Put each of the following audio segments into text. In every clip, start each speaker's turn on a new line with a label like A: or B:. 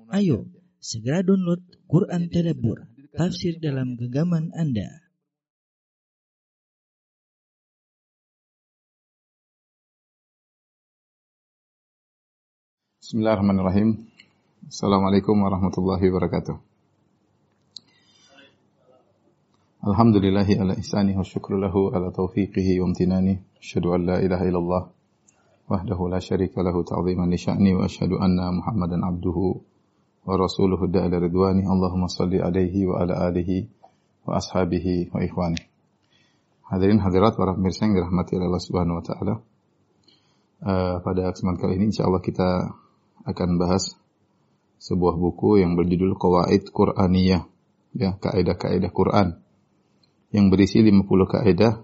A: Ayo, segera download Quran Tadabbur, tafsir dalam genggaman Anda.
B: Bismillahirrahmanirrahim. Assalamualaikum warahmatullahi wabarakatuh. Alhamdulillahi ala ihsani wa syukru lahu ala taufiqihi wa amtinani. Asyhadu an la ilaha illallah wahdahu la syarika lahu ta'ziman li sya'ni wa asyhadu anna Muhammadan abduhu wa rasuluhu da'ila ridwani. Allahumma salli alaihi wa ala alihi wa ashabihi wa ikhwani. Hadirin hadirat para pemirsa yang dirahmati oleh Allah Subhanahu wa taala. Pada kesempatan kali ini insyaallah kita akan bahas sebuah buku yang berjudul Qawaid Qur'aniyah, ya, kaidah-kaidah Quran, yang berisi 50 kaidah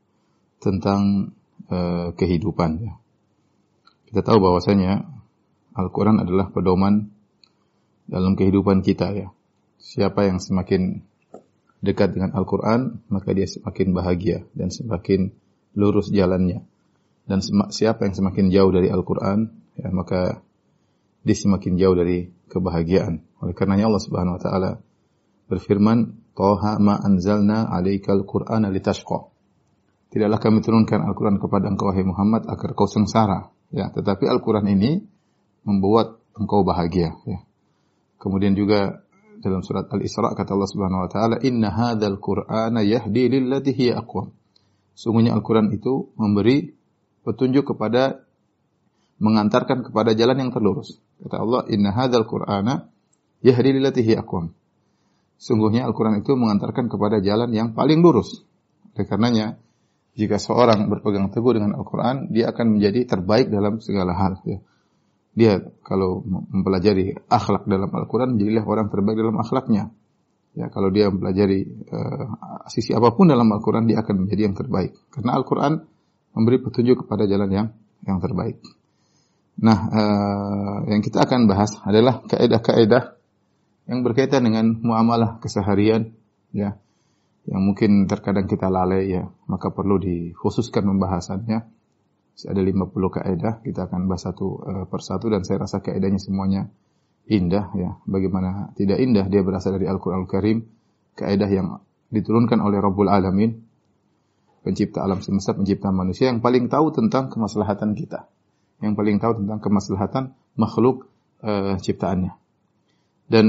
B: tentang kehidupan, ya. Kita tahu bahwasanya Al-Quran adalah pedoman dalam kehidupan kita, ya. Siapa yang semakin dekat dengan Al-Quran, maka dia semakin bahagia dan semakin lurus jalannya. Dan siapa yang semakin jauh dari Al-Quran, ya, maka dia semakin jauh dari kebahagiaan. Oleh karenanya Allah Subhanahu wa taala berfirman, "Taha ma anzalna 'alaikal Qur'ana litashqa." Tidaklah kami turunkan Al-Quran kepada engkau wahai Muhammad agar kau sengsara, ya, tetapi Al-Quran ini membuat engkau bahagia, ya. Kemudian juga dalam surat Al-Isra kata Allah Subhanahu wa taala, "Inna hadzal Qur'ana yahdi lillati hiya aqwam." Sungguhnya Al-Quran itu memberi petunjuk kepada, mengantarkan kepada jalan yang terlurus. Kata Allah, "Inna hadzal Qur'ana yahdi lillati hiya aqwam." Sungguhnya Al-Quran itu mengantarkan kepada jalan yang paling lurus. Oleh karenanya, jika seorang berpegang teguh dengan Al-Quran, dia akan menjadi terbaik dalam segala hal, ya. Dia kalau mempelajari akhlak dalam Al-Quran, jadilah orang terbaik dalam akhlaknya. Ya, kalau dia mempelajari sisi apapun dalam Al-Quran, dia akan menjadi yang terbaik. Karena Al-Quran memberi petunjuk kepada jalan yang terbaik. Nah, yang kita akan bahas adalah kaidah-kaidah yang berkaitan dengan muamalah keseharian, ya, yang mungkin terkadang kita lalai, ya, maka perlu dikhususkan pembahasannya. Ada 50 kaidah, kita akan bahas satu persatu, dan saya rasa kaidahnya semuanya indah, ya. Bagaimana tidak indah, dia berasal dari Al-Qur'anul Karim, kaidah yang diturunkan oleh Rabbul Alamin, pencipta alam semesta, pencipta manusia, yang paling tahu tentang kemaslahatan kita, yang paling tahu tentang kemaslahatan makhluk ciptaannya. Dan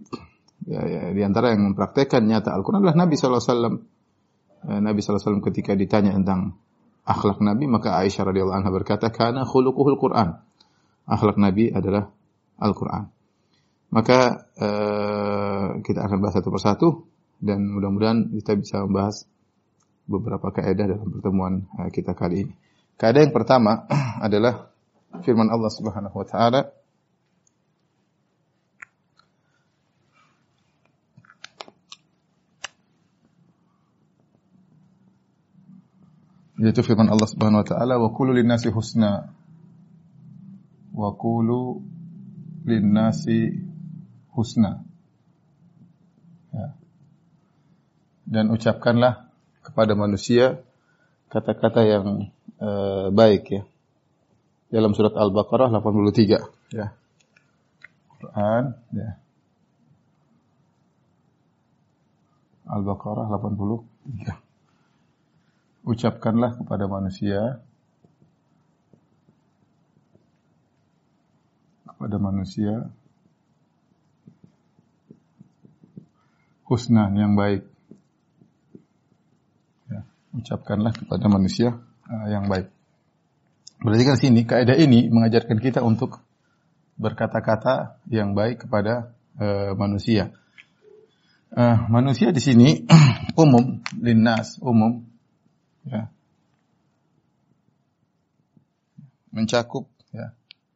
B: ya, di antara yang mempraktekkan nyata Al-Quran adalah Nabi SAW. Nabi SAW ketika ditanya tentang akhlak Nabi, maka Aisyah radhiyallahu anha berkata, "Kana khuluquhul Quran." Akhlak Nabi adalah Al-Quran. Maka kita akan bahas satu persatu, dan mudah-mudahan kita bisa membahas beberapa kaidah dalam pertemuan kita kali ini. Kaidah yang pertama adalah firman Allah Subhanahu wa taala, yaitu firman Allah Subhanahu wa taala, "Wa qulu lin-nasi husna." Wa qulu lin-nasi husna. Ya. Dan ucapkanlah kepada manusia kata-kata yang baik, ya. Dalam surat Al-Baqarah 83, ya. Quran, ya. Al-Baqarah 83. Ucapkanlah kepada manusia husna, yang baik. Ya, ucapkanlah kepada manusia yang baik. Berarti kan sini kaidah ini mengajarkan kita untuk berkata-kata yang baik kepada manusia. Manusia di sini umum, linnas, umum, ya, mencakup, ya,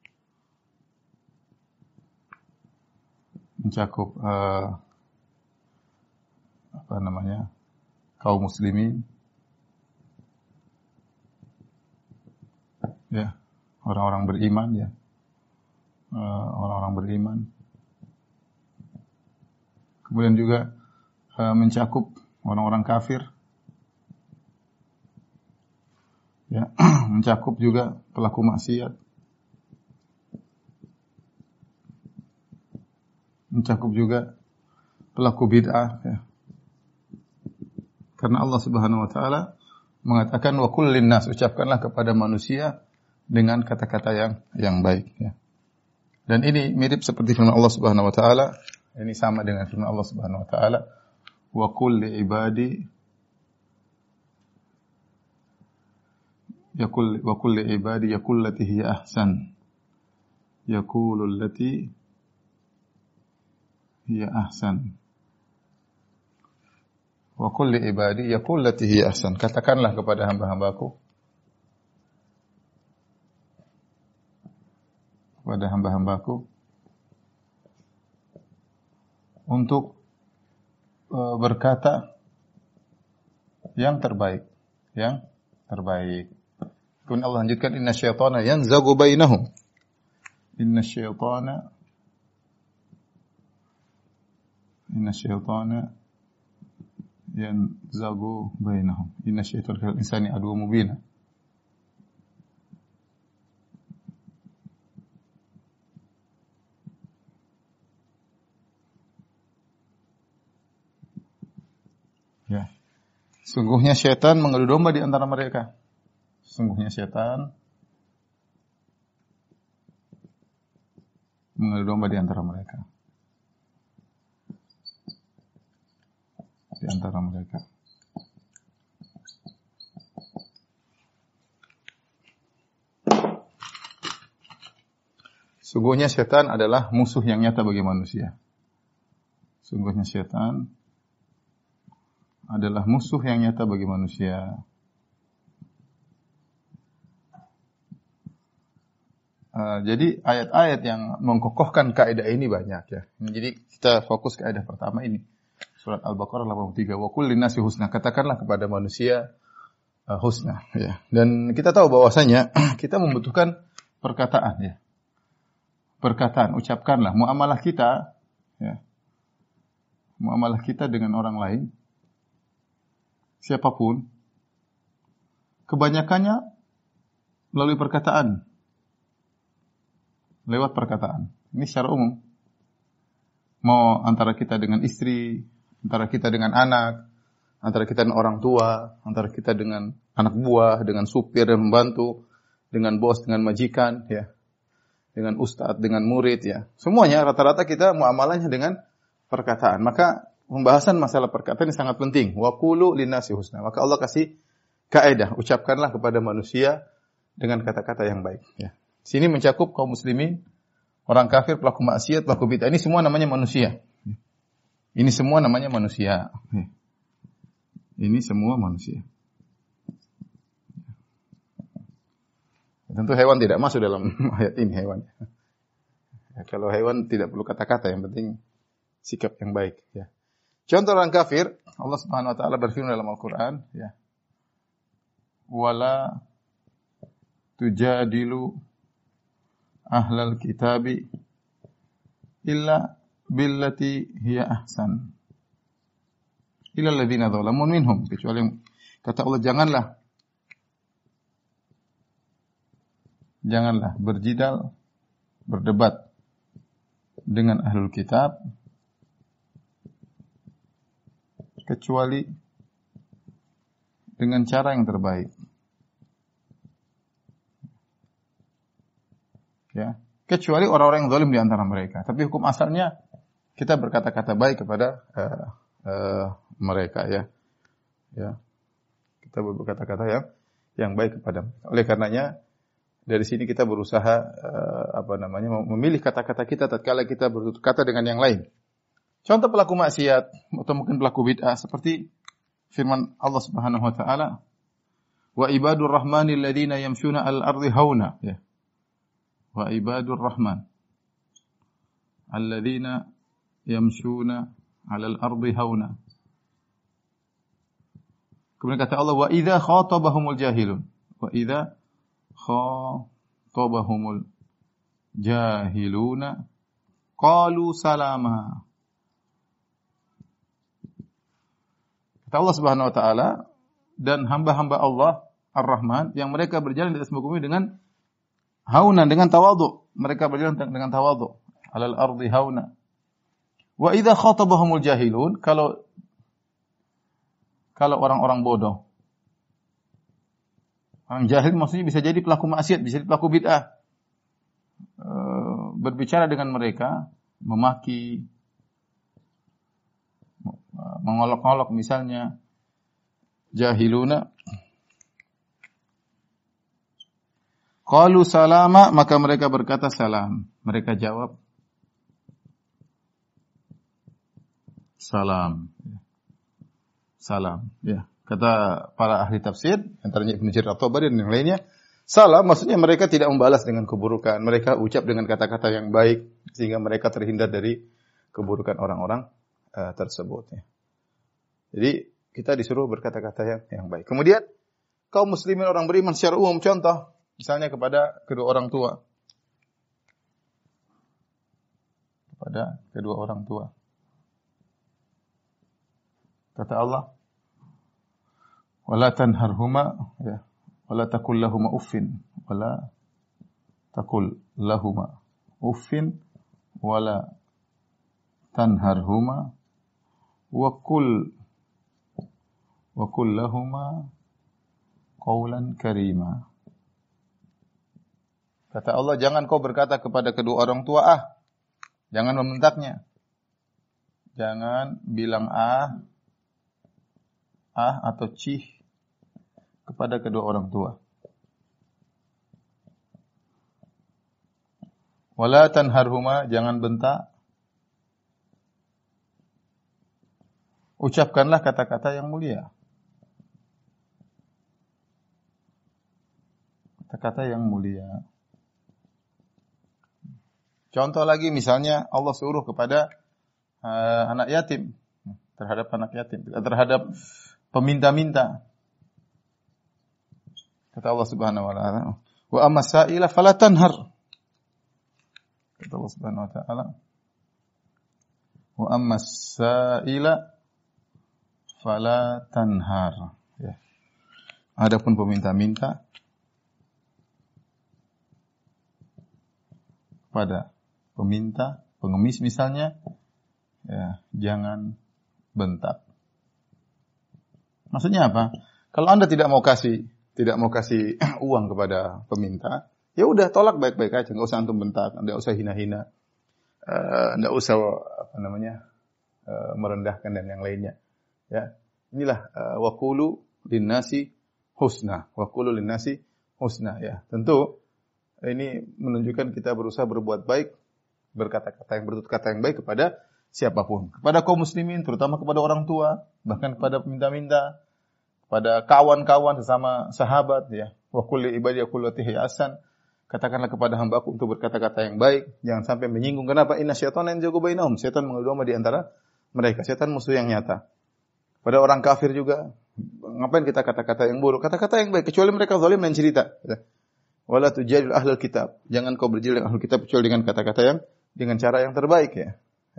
B: kaum muslimin, ya, orang-orang beriman, ya, orang-orang beriman. Kemudian juga mencakup orang-orang kafir, ya, mencakup juga pelaku maksiat, mencakup juga pelaku bid'ah, ya. Karena Allah Subhanahu wa taala mengatakan wa qul linnas, ucapkanlah kepada manusia dengan kata-kata yang baik, ya. Dan ini mirip seperti firman Allah Subhanahu wa taala, ini sama dengan firman Allah Subhanahu wa taala, wa qul li ibadi wa qul li ibadi yaqul lati hiya ahsan yaqulu allati hiya ahsan wa qul li ibadi yaqul lati hiya ahsan, katakanlah kepada hamba-hambaku untuk berkata yang terbaik. Kemudian Allah lanjutkan, inna syaitana yanzagu bainahum. Inna syaitana yanzagu bainahum. Inna syaitana kal insani aduwwun mubin. Ya. Sungguhnya syaitan mengadu domba di antara mereka. Sungguhnya syaitan mengadu domba di antara mereka. Sungguhnya syaitan adalah musuh yang nyata bagi manusia. Sungguhnya syaitan adalah musuh yang nyata bagi manusia. Jadi ayat-ayat yang mengkokohkan kaidah ini banyak, ya. Jadi kita fokus kaidah pertama ini. Surat Al-Baqarah 83, wa qul linnasi husna, katakanlah kepada manusia husna, ya. Dan kita tahu bahwasanya kita membutuhkan perkataan, ya. Perkataan, ucapkanlah muamalah kita, ya. Muamalah kita dengan orang lain, siapapun, kebanyakannya melalui perkataan. Lewat perkataan. Ini secara umum. Mau antara kita dengan istri, antara kita dengan anak, antara kita dengan orang tua, antara kita dengan anak buah, dengan supir dan membantu, dengan bos, dengan majikan, ya. Dengan ustadz, dengan murid, ya. Semuanya rata-rata kita muamalahnya dengan perkataan. Maka pembahasan masalah perkataan ini sangat penting. Wa qulu linnasi husna. Maka Allah kasih kaidah, ucapkanlah kepada manusia dengan kata-kata yang baik, ya. Sini mencakup kaum muslimin, orang kafir, pelaku maksiat, pelaku bid'ah. Ini semua namanya manusia. Ini semua namanya manusia. Ini semua manusia. Tentu hewan tidak masuk dalam ayat ini, hewan. Ya, kalau hewan tidak perlu kata-kata, yang penting sikap yang baik, ya. Contoh orang kafir, Allah Subhanahu wa taala berfirman dalam Al-Qur'an, ya. Wala tujadilu ahlal kitabi illa billati hiya ahsan illa alladziina dzalamu minhum, kecuali kata Allah, janganlah berjidal, berdebat dengan ahlul kitab kecuali dengan cara yang terbaik. Ya, kecuali orang-orang yang zalim di antara mereka. Tapi hukum asalnya kita berkata-kata baik kepada mereka, ya. Ya. Kita berkata-kata yang baik kepada mereka. Oleh karenanya dari sini kita berusaha memilih kata-kata kita tatkala kita bertutur kata dengan yang lain. Contoh pelaku maksiat atau mungkin pelaku bid'ah seperti firman Allah Subhanahu wa taala, wa ibadur rahmanil ladzina yamshuna al-ardi hauna, ya. Wa ibadur rahman alladzina yamshuna 'alal ardi hauna. Kemudian kata Allah, wa idza khatabahumul jahilun, wa idza khatabahumul jahiluna qalu salama. Kata Allah Subhanahu wa taala, dan hamba-hamba Allah Ar-Rahman yang mereka berjalan di atas muka bumi dengan hauna, dengan tawadhu. Mereka berjalan dengan tawadhu. Alal ardi hauna. Wa idza khatabahumul jahilun, kalau orang-orang bodoh. Orang jahil maksudnya bisa jadi pelaku maksiat, bisa jadi pelaku bid'ah. Berbicara dengan mereka, memaki, mengolok-olok misalnya, jahiluna. Qalu salama, maka mereka berkata salam. Mereka jawab salam. Salam. Ya. Kata para ahli tafsir, antaranya Ibnu Jarir At-Tabari dan yang lainnya, salam maksudnya mereka tidak membalas dengan keburukan. Mereka ucap dengan kata-kata yang baik sehingga mereka terhindar dari keburukan orang-orang tersebut. Ya. Jadi kita disuruh berkata-kata yang baik. Kemudian kaum muslimin orang beriman secara umum, contoh misalnya kepada kedua orang tua. Kepada kedua orang tua. Kata Allah, wala tanharhuma, ya, wala taqul lahuma uffin, wala taqul lahuma uffin, wala tanharhuma, wa qul lahuma qawlan karima. Kata Allah, jangan kau berkata kepada kedua orang tua jangan membentaknya. Jangan bilang atau cih kepada kedua orang tua. Wala tanharhuma, jangan bentak. Ucapkanlah kata-kata yang mulia. Kata-kata yang mulia. Contoh lagi misalnya Allah suruh kepada anak yatim, terhadap anak yatim, terhadap peminta-minta. Kata Allah Subhanahu wa taala, wa ammas sa'ila fala tanhar. Kata Allah Subhanahu wa taala, wa ammas sa'ila fala tanhar. Ya. Adapun peminta-minta pada peminta, pengemis misalnya, ya, jangan bentak. Maksudnya apa? Kalau Anda tidak mau kasih uang kepada peminta, ya udah tolak baik-baik aja, enggak usah antum bentak, enggak usah hina-hina. Enggak usah merendahkan dan yang lainnya. Ya. Inilah waqulu linnasi husna. Waqulu linnasi husna, ya. Tentu ini menunjukkan kita berusaha berbuat baik, bertutur kata yang baik kepada siapapun, kepada kaum muslimin, terutama kepada orang tua, bahkan kepada peminta-minta, kepada kawan-kawan sesama sahabat, ya. Wa kulli ibadi yaqulu hasan. Katakanlah kepada hamba-Ku untuk berkata-kata yang baik, jangan sampai menyinggung. Kenapa? Inna syaitana yanzagu bainahum. Setan mengadu domba di antara mereka. Setan musuh yang nyata. Pada orang kafir juga, ngapain kita kata-kata yang buruk? Kata-kata yang baik, kecuali mereka zalim dan cerita. Wala tujadil ahlul kitab. Jangan kau berjadil dengan ahlul kitab kecuali dengan kata-kata yang dengan cara yang terbaik, ya.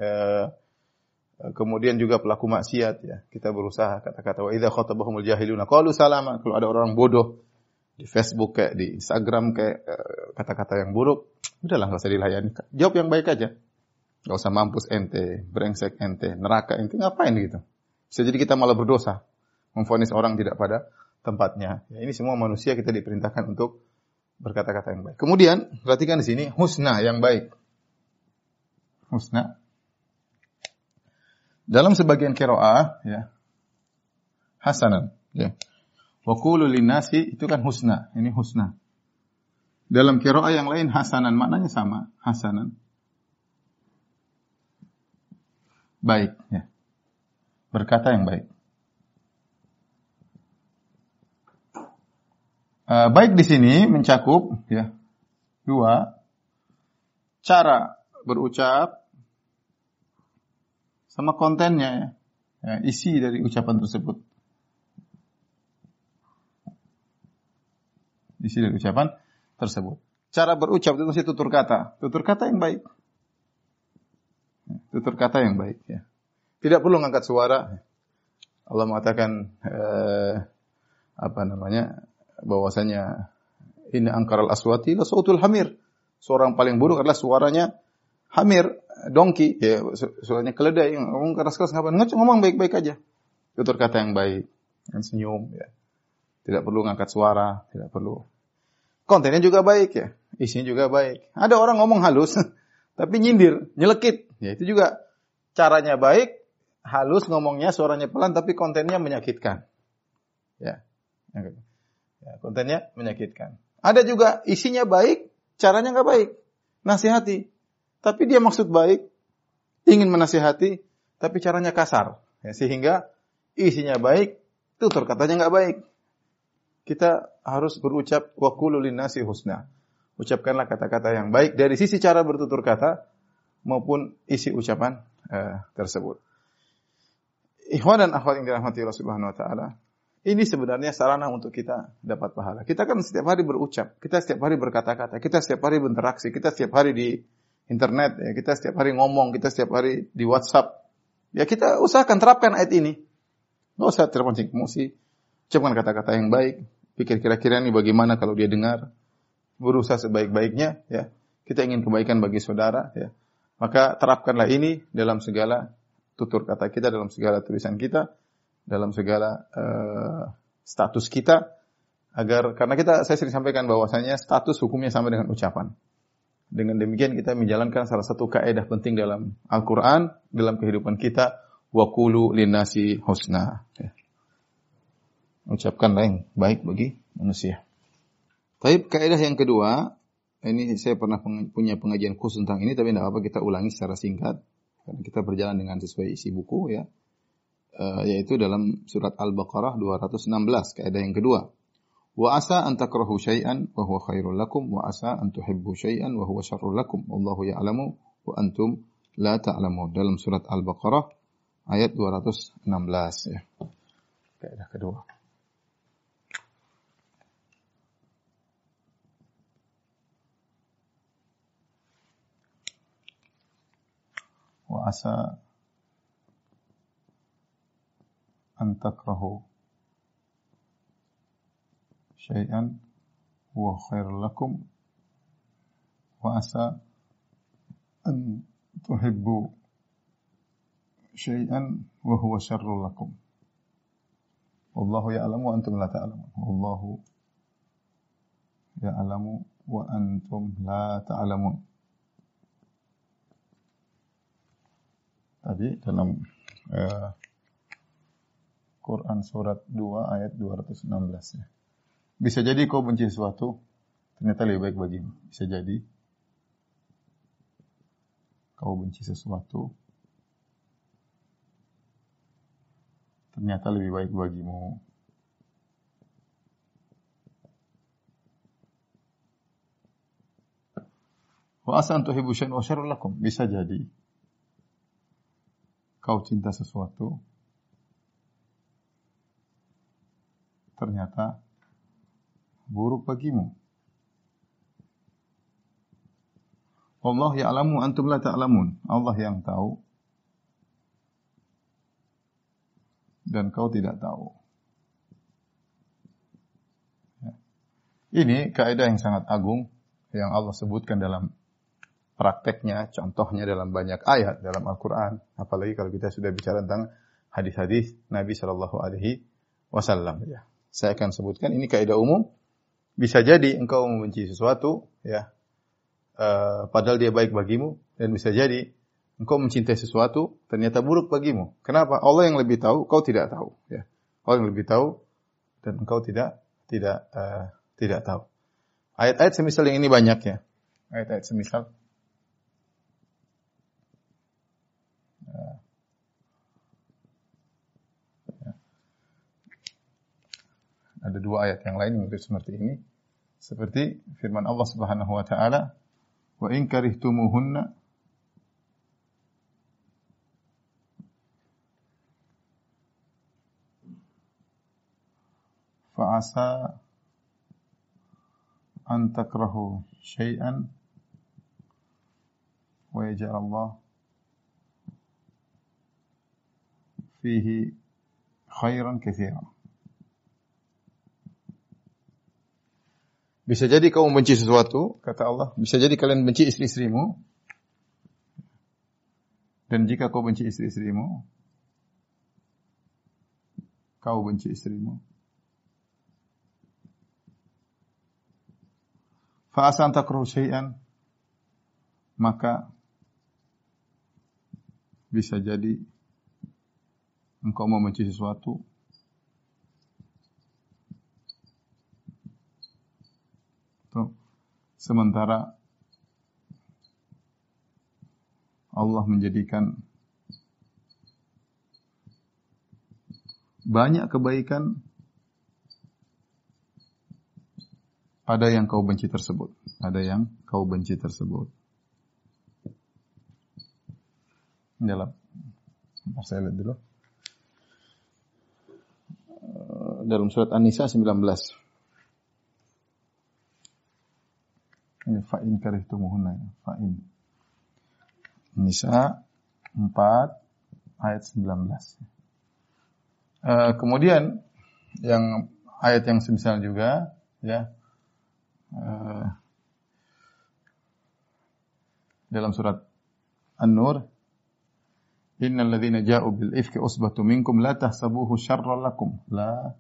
B: Kemudian juga pelaku maksiat, ya. Kita berusaha kata-kata wa idza khatabahumul jahiluna qalu salama. Kalau ada orang bodoh di Facebook kayak di Instagram kayak kata-kata yang buruk, udahlah enggak usah dilayani. Jawab yang baik aja. Enggak usah mampus ente, brengsek ente, neraka ente, ngapain gitu. Bisa jadi kita malah berdosa memvonis orang tidak pada tempatnya. Ya, ini semua manusia kita diperintahkan untuk berkata-kata yang baik. Kemudian perhatikan di sini husna yang baik. Husna. Dalam sebagian qiraah, ya, hasanan, ya. Wa qulu linnasi itu kan husna, ini husna. Dalam qiraah yang lain hasanan, maknanya sama, hasanan. Baik, ya. Berkata yang baik. Baik di sini mencakup, ya, dua cara berucap sama kontennya, ya, isi dari ucapan tersebut. Isi dari ucapan tersebut. Cara berucap itu mesti tutur kata yang baik. Tutur kata yang baik, ya. Tidak perlu ngangkat suara. Allah mengatakan bahwasanya inna ankaral aswati la sautul hamir. Suara yang paling buruk adalah suaranya hamir. dongki, ya suaranya keledai, ngomong keras-keras ngapain? Ngomong baik-baik aja. Tutur kata yang baik, yang senyum, ya. Tidak perlu ngangkat suara, tidak perlu. Kontennya juga baik ya, isinya juga baik. Ada orang ngomong halus, tapi nyindir, nyelekit. Ya itu juga caranya baik, halus ngomongnya, suaranya pelan, tapi kontennya menyakitkan. Ya, kontennya menyakitkan. Ada juga isinya baik, caranya nggak baik, nasihati. Tapi dia maksud baik, ingin menasihati, tapi caranya kasar. Ya, sehingga isinya baik, tutur katanya nggak baik. Kita harus berucap wa qulu linnasi husna. Ucapkanlah kata-kata yang baik dari sisi cara bertutur kata maupun isi ucapan tersebut. Ikhwan dan akhwat yang dirahmati Allah Subhanahu wa taala, ini sebenarnya sarana untuk kita dapat pahala. Kita kan setiap hari berucap, kita setiap hari berkata-kata, kita setiap hari berinteraksi, kita setiap hari di internet, ya, kita setiap hari ngomong, kita setiap hari di WhatsApp. Ya kita usahakan terapkan ayat ini. Enggak usah terpancing emosi. Ucapkan kata-kata yang baik. Pikir kira-kira ini bagaimana kalau dia dengar. Berusaha sebaik-baiknya, ya. Kita ingin kebaikan bagi saudara, ya. Maka terapkanlah ini dalam segala tutur kata kita, dalam segala tulisan kita, dalam segala status kita, agar karena saya sering sampaikan bahwasanya status hukumnya sama dengan ucapan. Dengan demikian kita menjalankan salah satu kaidah penting dalam Al-Quran, dalam kehidupan kita, wa qulu linnasi husna. Ya. Ucapkanlah yang baik bagi manusia. Tapi kaidah yang kedua, ini saya pernah punya pengajian khusus tentang ini, tapi tidak apa kita ulangi secara singkat, karena kita berjalan dengan sesuai isi buku, ya. Yaitu dalam surat Al-Baqarah 216, kaidah yang kedua. Wa asa an takrahu syai'an wa huwa khairul lakum wa asa an tuhibbu syai'an wa huwa syarrul lakum wallahu ya'lamu wa antum la ta'lamun. Dalam surat Al-Baqarah ayat 216, ya. Kaidah kedua. Wa asa an takrahu syai'an huwa khairul lakum wa asa an tuhibbu syai'an wa huwa syarrul lakum wallahu ya'lamu wa antum la ta'lamun wallahu ya'lamu wa antum la ta'lamun. Tadi dalam Quran surat 2 ayat 216, ya. Bisa jadi kau benci sesuatu, ternyata lebih baik bagimu. Bisa jadi kau benci sesuatu, ternyata lebih baik bagimu. Wa asa an tuhibbu syai'an wa syarrul lakum. Bisa jadi kau cinta sesuatu, ternyata buruk bagimu. Allah ya'lamu antum la ta'lamun. Allah yang tahu dan kau tidak tahu. Ya. Ini kaidah yang sangat agung yang Allah sebutkan dalam prakteknya, contohnya dalam banyak ayat dalam Al-Quran. Apalagi kalau kita sudah bicara tentang hadis-hadis Nabi Shallallahu Alaihi Wasallam. Ya. Saya akan sebutkan ini kaidah umum. Bisa jadi engkau membenci sesuatu, ya, padahal dia baik bagimu, dan bisa jadi engkau mencintai sesuatu ternyata buruk bagimu. Kenapa? Allah yang lebih tahu, kau tidak tahu. Ya. Allah yang lebih tahu dan engkau tidak tahu. Ayat-ayat semisal yang ini banyak, ya. Ayat-ayat semisal. Ada dua ayat yang lain yang seperti ini. Seperti firman Allah Subhanahu wa taala, "Wa in karihtumuhunna fa asa an takrahu syai'an wa yaj'al Allah fihi khairan katsiran." Bisa jadi kau membenci sesuatu, kata Allah, bisa jadi kalian benci istri-istrimu, Dan jika kau benci istri-istrimu, fa asa an takrahu syai'an, maka bisa jadi engkau membenci sesuatu sementara Allah menjadikan banyak kebaikan pada yang kau benci tersebut. Saya lihat dulu. Dalam surat An-Nisa 19. Ini fa'in karihtumuhunna, fa'in. Nisa 4 ayat 19. Kemudian yang ayat yang semisal juga, ya, dalam surat An-Nur, innal ladzina ja'u bil ifki usbatun minkum la tahsabuhu syarran lakum, la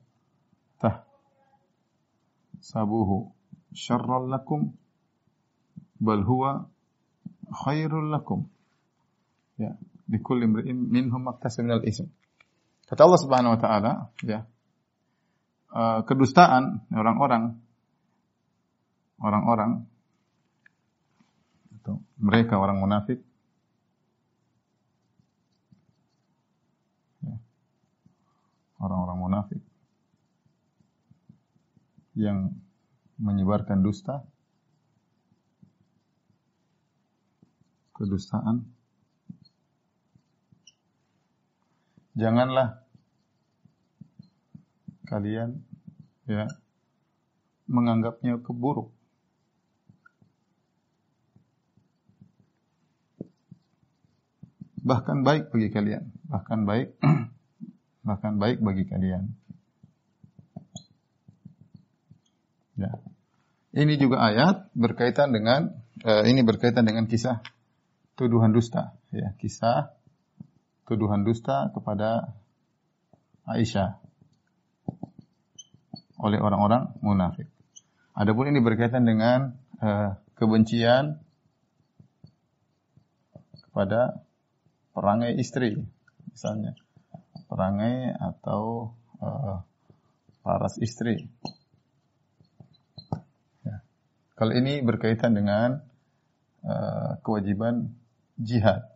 B: tahsabuhu syarran lakum bal huwa khairul lakum. Ya, likulli imri'in minhum maktasaba minal ism. Kata Allah Subhanahu wa taala, ya, kedustaan orang-orang atau mereka orang munafik, ya, orang-orang munafik yang menyebarkan dusta, kedustaan, janganlah kalian, ya, menganggapnya keburuk. Bahkan baik bagi kalian, bahkan baik bagi kalian. Ya. Ini juga ayat berkaitan dengan kisah tuduhan dusta, ya, kisah tuduhan dusta kepada Aisyah oleh orang-orang munafik. Adapun ini berkaitan dengan kebencian kepada perangai istri, misalnya perangai atau paras istri. Ya. Kalau ini berkaitan dengan kewajiban jihad.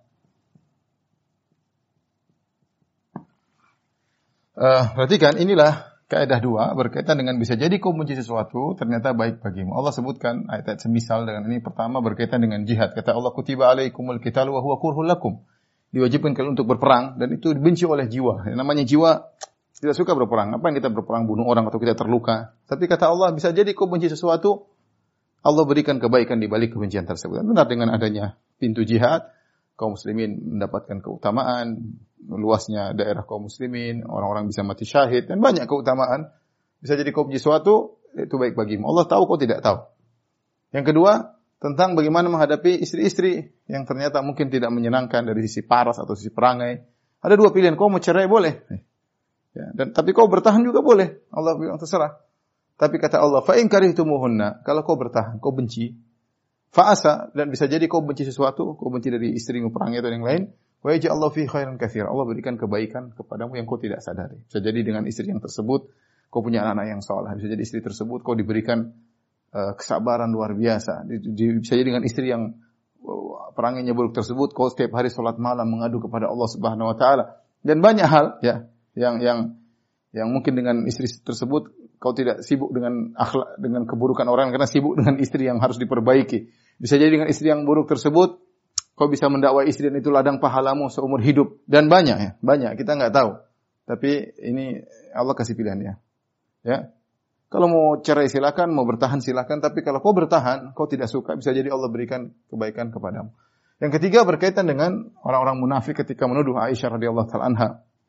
B: Perhatikan, inilah kaidah 2 berkaitan dengan bisa jadi kau benci sesuatu ternyata baik bagimu. Allah sebutkan ayat-ayat semisal dengan ini. Pertama berkaitan dengan jihad. Kata Allah, kutiba alaikumul qitalu wa huwa kurhul lakum. Diwajibkan kalian untuk berperang dan itu dibenci oleh jiwa. Yang namanya jiwa tidak suka berperang. Apa yang kita berperang, bunuh orang atau kita terluka. Tapi kata Allah, bisa jadi kau benci sesuatu, Allah berikan kebaikan di balik kebencian tersebut. Dan benar, dengan adanya pintu jihad, kaum muslimin mendapatkan keutamaan, luasnya daerah kaum muslimin, orang-orang bisa mati syahid, dan banyak keutamaan. Bisa jadi kau benci sesuatu, itu baik bagimu. Allah tahu, kau tidak tahu. Yang kedua, tentang bagaimana menghadapi istri-istri yang ternyata mungkin tidak menyenangkan dari sisi paras atau sisi perangai. Ada 2 pilihan, kau mau cerai boleh. Ya, tapi kau bertahan juga boleh. Allah bilang terserah. Tapi kata Allah, fa in karihtumuhunna, kalau kau bertahan, kau benci, fa asa, dan bisa jadi kau benci sesuatu, kau benci dari istrimu perangai atau yang lain, wa yaj'allahu fi khairan katsira. Allah berikan kebaikan kepadamu yang kau tidak sadari. Bisa jadi dengan istri yang tersebut kau punya anak-anak yang saleh. Bisa jadi istri tersebut kau diberikan kesabaran luar biasa. Bisa jadi dengan istri yang perangainya buruk tersebut kau setiap hari salat malam mengadu kepada Allah Subhanahu wa taala. Dan banyak hal, ya, yang mungkin dengan istri tersebut kau tidak sibuk dengan akhlak, dengan keburukan orang, karena sibuk dengan istri yang harus diperbaiki. Bisa jadi dengan istri yang buruk tersebut kau bisa mendakwai istri dan itu ladang pahalamu seumur hidup. Dan banyak, ya, banyak, kita enggak tahu. Tapi ini Allah kasih pilihannya. Ya. Kalau mau cerai silakan, mau bertahan silakan, tapi kalau kau bertahan, kau tidak suka, bisa jadi Allah berikan kebaikan kepadamu. Yang ketiga berkaitan dengan orang-orang munafik ketika menuduh Aisyah radhiyallahu taala anha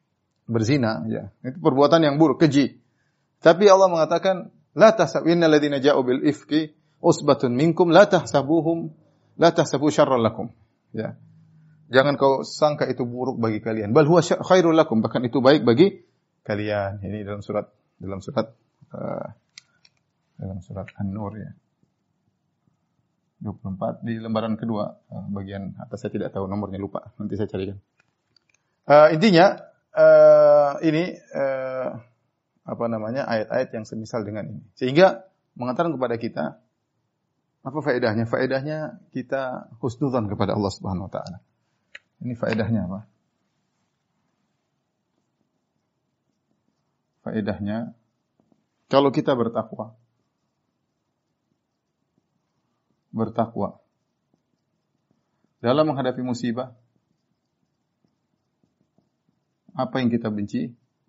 B: berzina, ya. Itu perbuatan yang buruk, keji. Tapi Allah mengatakan, la tahsabunnal ladzina ja'u bil ifki usbatun minkum la tahsabu syarran lakum. Ya. Jangan kau sangka itu buruk bagi kalian. Bal huwa khairul lakum, bahkan itu baik bagi kalian. Ini dalam surat An-Nur ya. 24 di lembaran kedua, bagian atas saya tidak tahu nomornya, lupa. Nanti saya carikan. Intinya ayat-ayat yang semisal dengan ini. Sehingga mengatakan kepada kita apa faedahnya? Faedahnya kita husnudzan kepada Allah Subhanahu wa taala. Ini faedahnya apa? Faedahnya kalau kita bertakwa dalam menghadapi musibah, apa yang kita benci,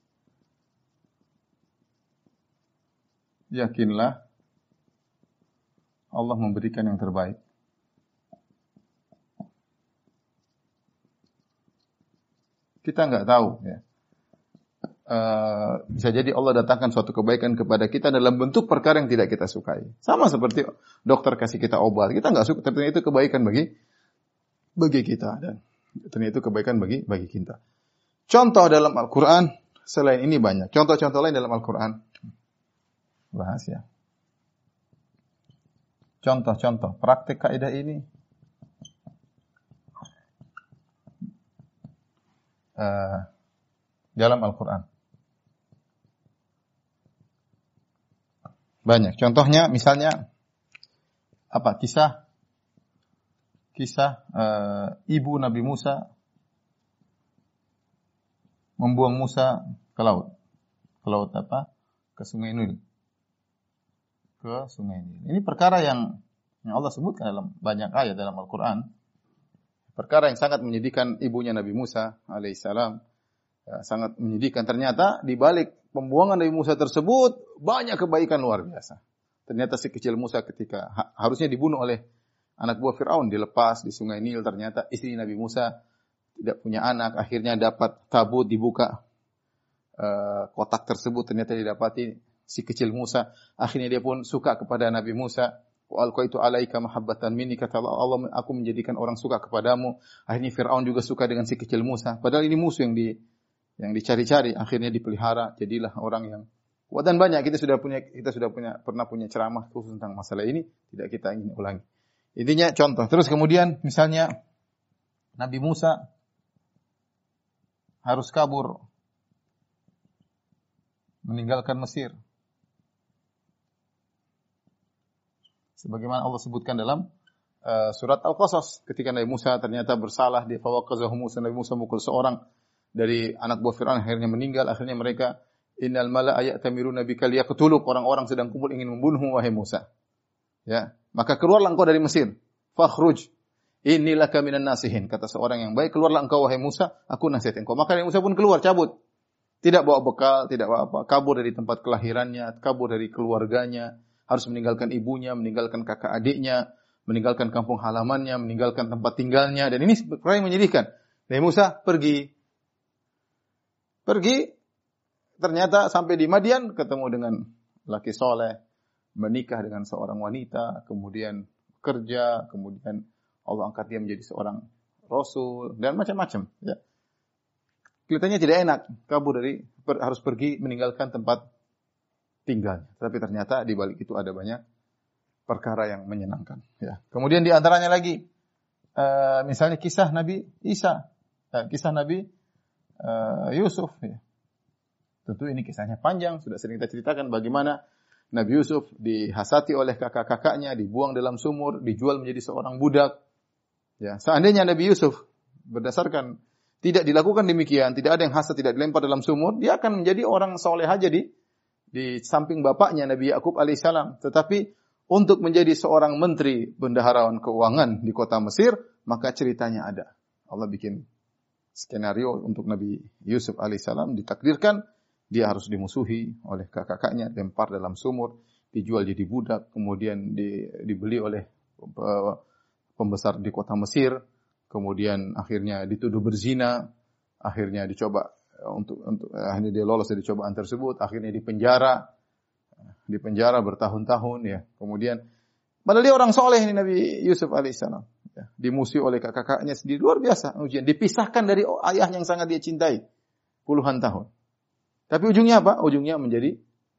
B: yakinlah Allah memberikan yang terbaik. Kita enggak tahu ya. Bisa jadi Allah datangkan suatu kebaikan kepada kita dalam bentuk perkara yang tidak kita sukai. Sama seperti dokter kasih kita obat, kita enggak suka, tapi itu kebaikan bagi kita, dan ternyata itu kebaikan bagi kita. Contoh dalam Al-Quran selain ini banyak. Contoh-contoh lain dalam Al-Quran. Bahas ya. Contoh-contoh praktik kaidah ini. Dalam Al-Quran. Banyak. Contohnya misalnya apa? Kisah ibu Nabi Musa membuang Musa ke laut. Ke laut apa? Ke Sungai Nil. Ke Sungai Nil. Ini perkara yang Allah sebutkan dalam banyak ayat dalam Al-Quran. Perkara yang sangat menyedihkan ibunya Nabi Musa alaihissalam. Ya, sangat menyedihkan. Ternyata di balik pembuangan Nabi Musa tersebut banyak kebaikan luar biasa. Ternyata si kecil Musa ketika harusnya dibunuh oleh anak buah Fir'aun, dilepas di Sungai Nil. Ternyata istri Nabi Musa tidak punya anak, akhirnya dapat tabut, dibuka kotak tersebut, ternyata didapati si kecil Musa. Akhirnya dia pun suka kepada Nabi Musa. Wa alqaitu alaika mahabbatan minni, kata Allah, aku menjadikan orang suka kepadamu. Akhirnya Fir'aun juga suka dengan si kecil Musa. Padahal ini musuh yang dicari-cari, akhirnya dipelihara, jadilah orang yang kuat. Dan banyak kita sudah pernah punya ceramah khusus tentang masalah ini, tidak kita ingin ulangi. Intinya contoh. Terus kemudian misalnya Nabi Musa harus kabur meninggalkan Mesir. Sebagaimana Allah sebutkan dalam surat Al-Qasas, ketika Nabi Musa ternyata bersalah, di fawaqazahu Musa, Nabi Musa mukul seorang dari anak buah Fir'aun, akhirnya meninggal. Akhirnya mereka, innal mala'a ya'tamiruna bika liyaqtuluk, orang-orang sedang kumpul ingin membunuhmu wahai Musa. Ya, maka keluarlah engkau dari Mesir. Fakhruj inni laka minan nasihin, kata seorang yang baik, keluarlah engkau wahai Musa, aku nasihat engkau. Maka Nabi Musa pun keluar, cabut. Tidak bawa bekal, tidak bawa apa, kabur dari tempat kelahirannya, kabur dari keluarganya, harus meninggalkan ibunya, meninggalkan kakak adiknya, meninggalkan kampung halamannya, meninggalkan tempat tinggalnya, dan ini perkara yang menyedihkan. Nabi Musa pergi, ternyata sampai di Madian ketemu dengan laki soleh, menikah dengan seorang wanita, kemudian kerja, kemudian Allah angkat dia menjadi seorang rasul, dan macam-macam. Ya. Kelihatannya tidak enak, harus pergi meninggalkan tempat tinggalnya. Tapi ternyata di balik itu ada banyak perkara yang menyenangkan. Ya. Kemudian di antaranya lagi, misalnya kisah Nabi Isa, kisah Nabi Yusuf. Ya. Tentu ini kisahnya panjang, sudah sering kita ceritakan bagaimana Nabi Yusuf dihasati oleh kakak-kakaknya, dibuang dalam sumur, dijual menjadi seorang budak. Ya, seandainya Nabi Yusuf berdasarkan tidak dilakukan demikian, tidak ada yang hasad, tidak dilempar dalam sumur, dia akan menjadi orang soleh aja di samping bapaknya Nabi Yakub alaihissalam. Tetapi untuk menjadi seorang menteri bendaharawan keuangan di kota Mesir, maka ceritanya ada. Allah bikin skenario untuk Nabi Yusuf alaihissalam, ditakdirkan dia harus dimusuhi oleh kakak-kakaknya, lempar dalam sumur, dijual jadi budak, kemudian dibeli oleh pembesar di kota Mesir, kemudian akhirnya dituduh berzina, akhirnya dicoba akhirnya dia lolos dari cobaan tersebut, akhirnya dipenjara bertahun-tahun ya. Kemudian padahal dia orang soleh ini Nabi Yusuf alaihissalam. Ya, dimusuhi oleh kakak-kakaknya sendiri, luar biasa ujian. Dipisahkan dari ayah yang sangat dia cintai puluhan tahun. Tapi ujungnya apa? Ujungnya menjadi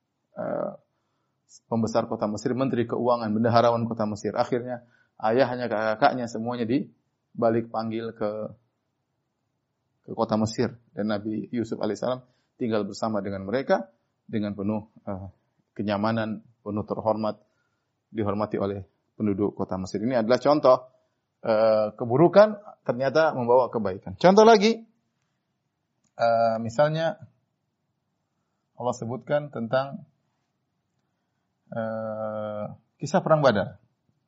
B: pembesar kota Mesir, menteri keuangan, bendaharawan kota Mesir. Akhirnya ayahnya, kakak-kakaknya semuanya dibalik panggil ke kota Mesir, dan Nabi Yusuf alaihissalam tinggal bersama dengan mereka dengan penuh kenyamanan, penuh terhormat, dihormati oleh penduduk kota Mesir. Ini adalah contoh keburukan ternyata membawa kebaikan. Contoh lagi, misalnya Allah sebutkan tentang kisah perang Badar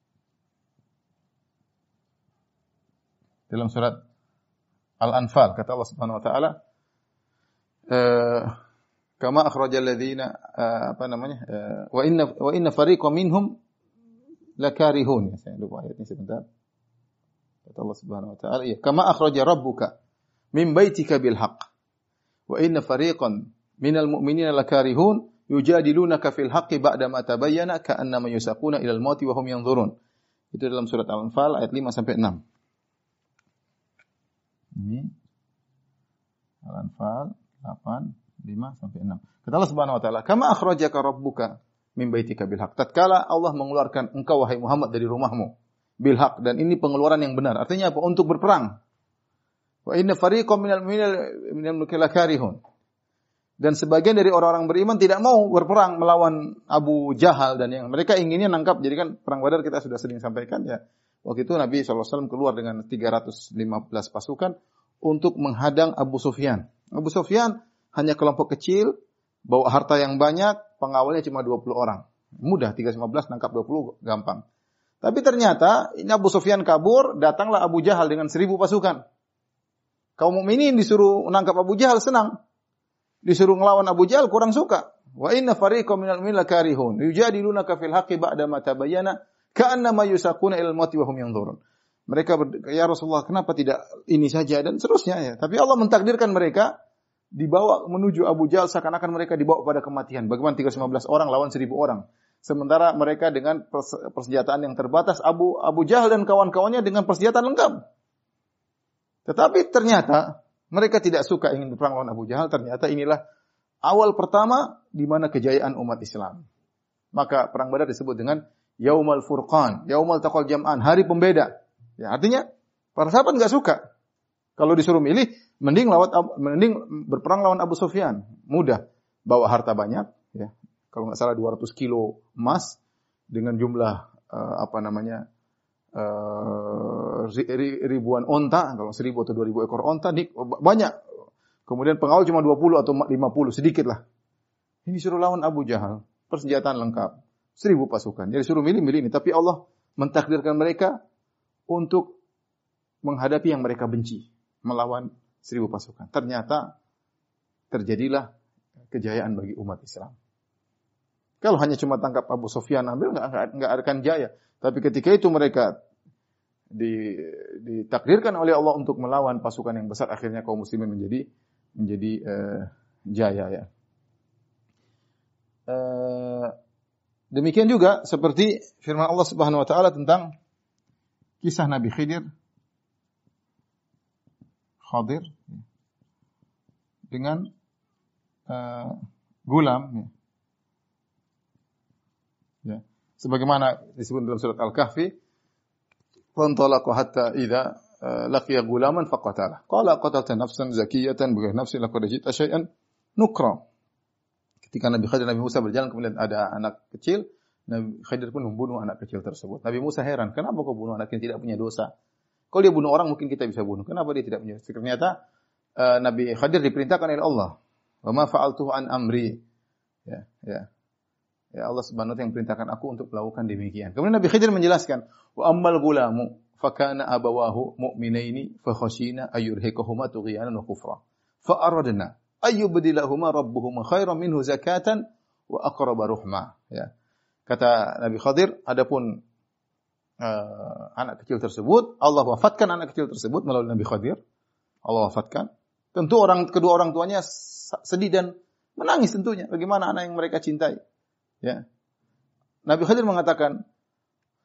B: dalam surat Al-Anfal. Kata Allah Subhanahu wa taala, kama akhrajal ladzina wa inna fariqam minhum lakarihun. Saya lupa ayatnya sebentar. Kata Allah Subhanahu wa taala, kama akhraja rabbuka min baitika bil haqq wa inna fariqan minal mu'minina lakarihun yujadilunaka fil haqqi ba'da ma tabayyana ka'annama yusaquna ilal mauti wa hum yanzurun. Itu dalam surat Al-Anfal ayat 5 sampai 6. Ini Al-Anfal 8 5 sampai 6. Kata Allah Subhanahu wa taala, kama akhrajaka rabbuka min baitika bil haqq. Tatkala Allah mengeluarkan engkau wahai Muhammad dari rumahmu bil haq, dan ini pengeluaran yang benar. Artinya apa? Untuk berperang. Wa inna fariqam minal mulki lakarihun. Dan sebagian dari orang-orang beriman tidak mau berperang melawan Abu Jahal dan yang mereka inginnya nangkap. Jadi kan perang Badar kita sudah sering sampaikan ya. Waktu itu Nabi SAW keluar dengan 315 pasukan untuk menghadang Abu Sufyan. Abu Sufyan hanya kelompok kecil, bawa harta yang banyak, pengawalnya cuma 20 orang. Mudah, 315 nangkap 20 gampang. Tapi ternyata ini Abu Sufyan kabur, datanglah Abu Jahal dengan 1000 pasukan. Kaum mukminin disuruh menangkap Abu Jahal senang. Disuruh ngelawan Abu Jahal kurang suka. Wa inna fariqam minal mu'minina karihun yujadilunaka fil haqqi ba'da ma tabayyana ka'annama yusaquna ilal mauti wa hum yanzurun. Mereka ya Rasulullah, kenapa tidak ini saja dan seterusnya ya. Tapi Allah mentakdirkan mereka dibawa menuju Abu Jahal seakan-akan mereka dibawa pada kematian. Bagaimana 315 orang lawan 1000 orang. Sementara mereka dengan persenjataan yang terbatas, Abu Jahal dan kawan-kawannya dengan persenjataan lengkap. Tetapi ternyata mereka tidak suka ingin berperang lawan Abu Jahal. Ternyata inilah awal pertama di mana kejayaan umat Islam. Maka perang Badar disebut dengan Yaumal Furqan, Yaumal Taqal Jam'an, hari pembeda. Ya, artinya para sahabat enggak suka. Kalau disuruh milih, mending berperang lawan Abu Sufyan. Mudah, bawa harta banyak, ya. Kalau enggak salah 200 kilo emas dengan jumlah ribuan onta, kalau 1000 atau 2000 ekor onta, banyak. Kemudian pengawal cuma 20 atau 50, sedikit lah. Ini suruh lawan Abu Jahal, persenjataan lengkap, 1000 pasukan. Jadi suruh milih ini. Tapi Allah mentakdirkan mereka untuk menghadapi yang mereka benci, melawan 1000 pasukan. Ternyata terjadilah kejayaan bagi umat Islam. Kalau hanya cuma tangkap Abu Sufyan ambil, enggak akan jaya. Tapi ketika itu mereka ditakdirkan oleh Allah untuk melawan pasukan yang besar, akhirnya kaum muslimin menjadi jaya ya. Demikian juga seperti firman Allah Subhanahu wa taala tentang kisah Nabi Khidir dengan gulam ya. Sebagaimana disebut dalam surat Al-Kahfi, "Fantalaqu hatta idza laqiya gulaman faqatala. Qala qatalta nafsan zakiyatan bighayri nafsin laqad ji'ta syai'an nukra." Ketika Nabi Khidir Nabi Musa berjalan, kemudian ada anak kecil, Nabi Khidir pun membunuh anak kecil tersebut. Nabi Musa heran, kenapa kau bunuh anak yang tidak punya dosa? Kalau dia bunuh orang mungkin kita bisa bunuh. Kenapa dia tidak punya dosa? Ternyata Nabi Khidir diperintahkan oleh Allah. Wa ma fa'altuhu an amri. Ya Allah Subhanahu wa taala yang perintahkan aku untuk melakukan demikian. Kemudian Nabi Khidir menjelaskan, wa ammal gulamu fakana abawahu mu'minaini fa khashina ayyurhiqahuma tughyanan wa kufra. Fa aradna ayyubdilahuma rabbuhuma khairan minhu zakatan wa aqraba ruhma. Ya. Kata Nabi Khidir, adapun anak kecil tersebut, Allah wafatkan anak kecil tersebut melalui Nabi Khidir. Allah wafatkan. Tentu kedua orang tuanya sedih dan menangis tentunya. Bagaimana anak yang mereka cintai? Ya. Nabi Khidir mengatakan,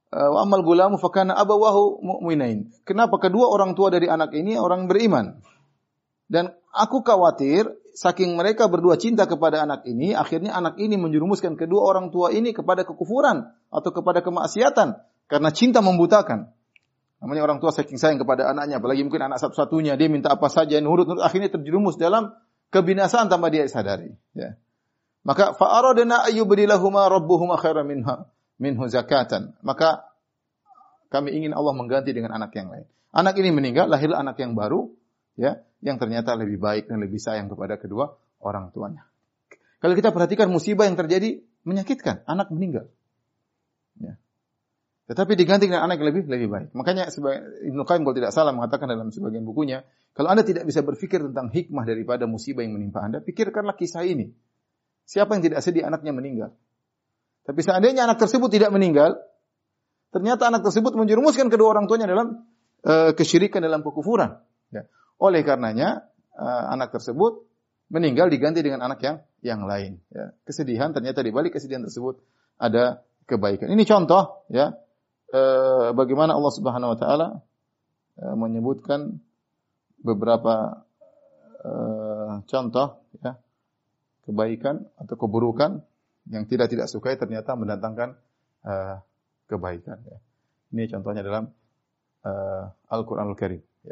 B: wa ammal gulamu fakana abawahu mu'minain. Kenapa kedua orang tua dari anak ini orang beriman? Dan aku khawatir saking mereka berdua cinta kepada anak ini, akhirnya anak ini menjerumuskan kedua orang tua ini kepada kekufuran atau kepada kemaksiatan karena cinta membutakan. Namanya orang tua saking sayang kepada anaknya, apalagi mungkin anak satu-satunya, dia minta apa saja nurut, akhirnya terjerumus dalam kebinasaan tanpa dia sadari. Ya. Maka fa'aradna ayyubdilahuma rabbuhuma khairan minhu zakatan. Maka kami ingin Allah mengganti dengan anak yang lain. Anak ini meninggal, lahirlah anak yang baru, ya, yang ternyata lebih baik dan lebih sayang kepada kedua orang tuanya. Kalau kita perhatikan musibah yang terjadi menyakitkan, anak meninggal. Ya. Tetapi diganti dengan anak yang lebih baik. Makanya Ibnu Qayyim kalau tidak salah mengatakan dalam sebagian bukunya, kalau Anda tidak bisa berpikir tentang hikmah daripada musibah yang menimpa Anda, pikirkanlah kisah ini. Siapa yang tidak sedih anaknya meninggal? Tapi seandainya anak tersebut tidak meninggal, ternyata anak tersebut menjerumuskan kedua orang tuanya dalam kesyirikan, dalam kekufuran. Ya. Oleh karenanya anak tersebut meninggal diganti dengan anak yang lain. Ya. Kesedihan, ternyata di balik kesedihan tersebut ada kebaikan. Ini contoh, ya, bagaimana Allah Subhanahu Wa Taala menyebutkan beberapa contoh, ya, kebaikan atau keburukan yang tidak sukai ternyata mendatangkan kebaikan. Ya. Ini contohnya dalam Al-Quranul Karim. Ya.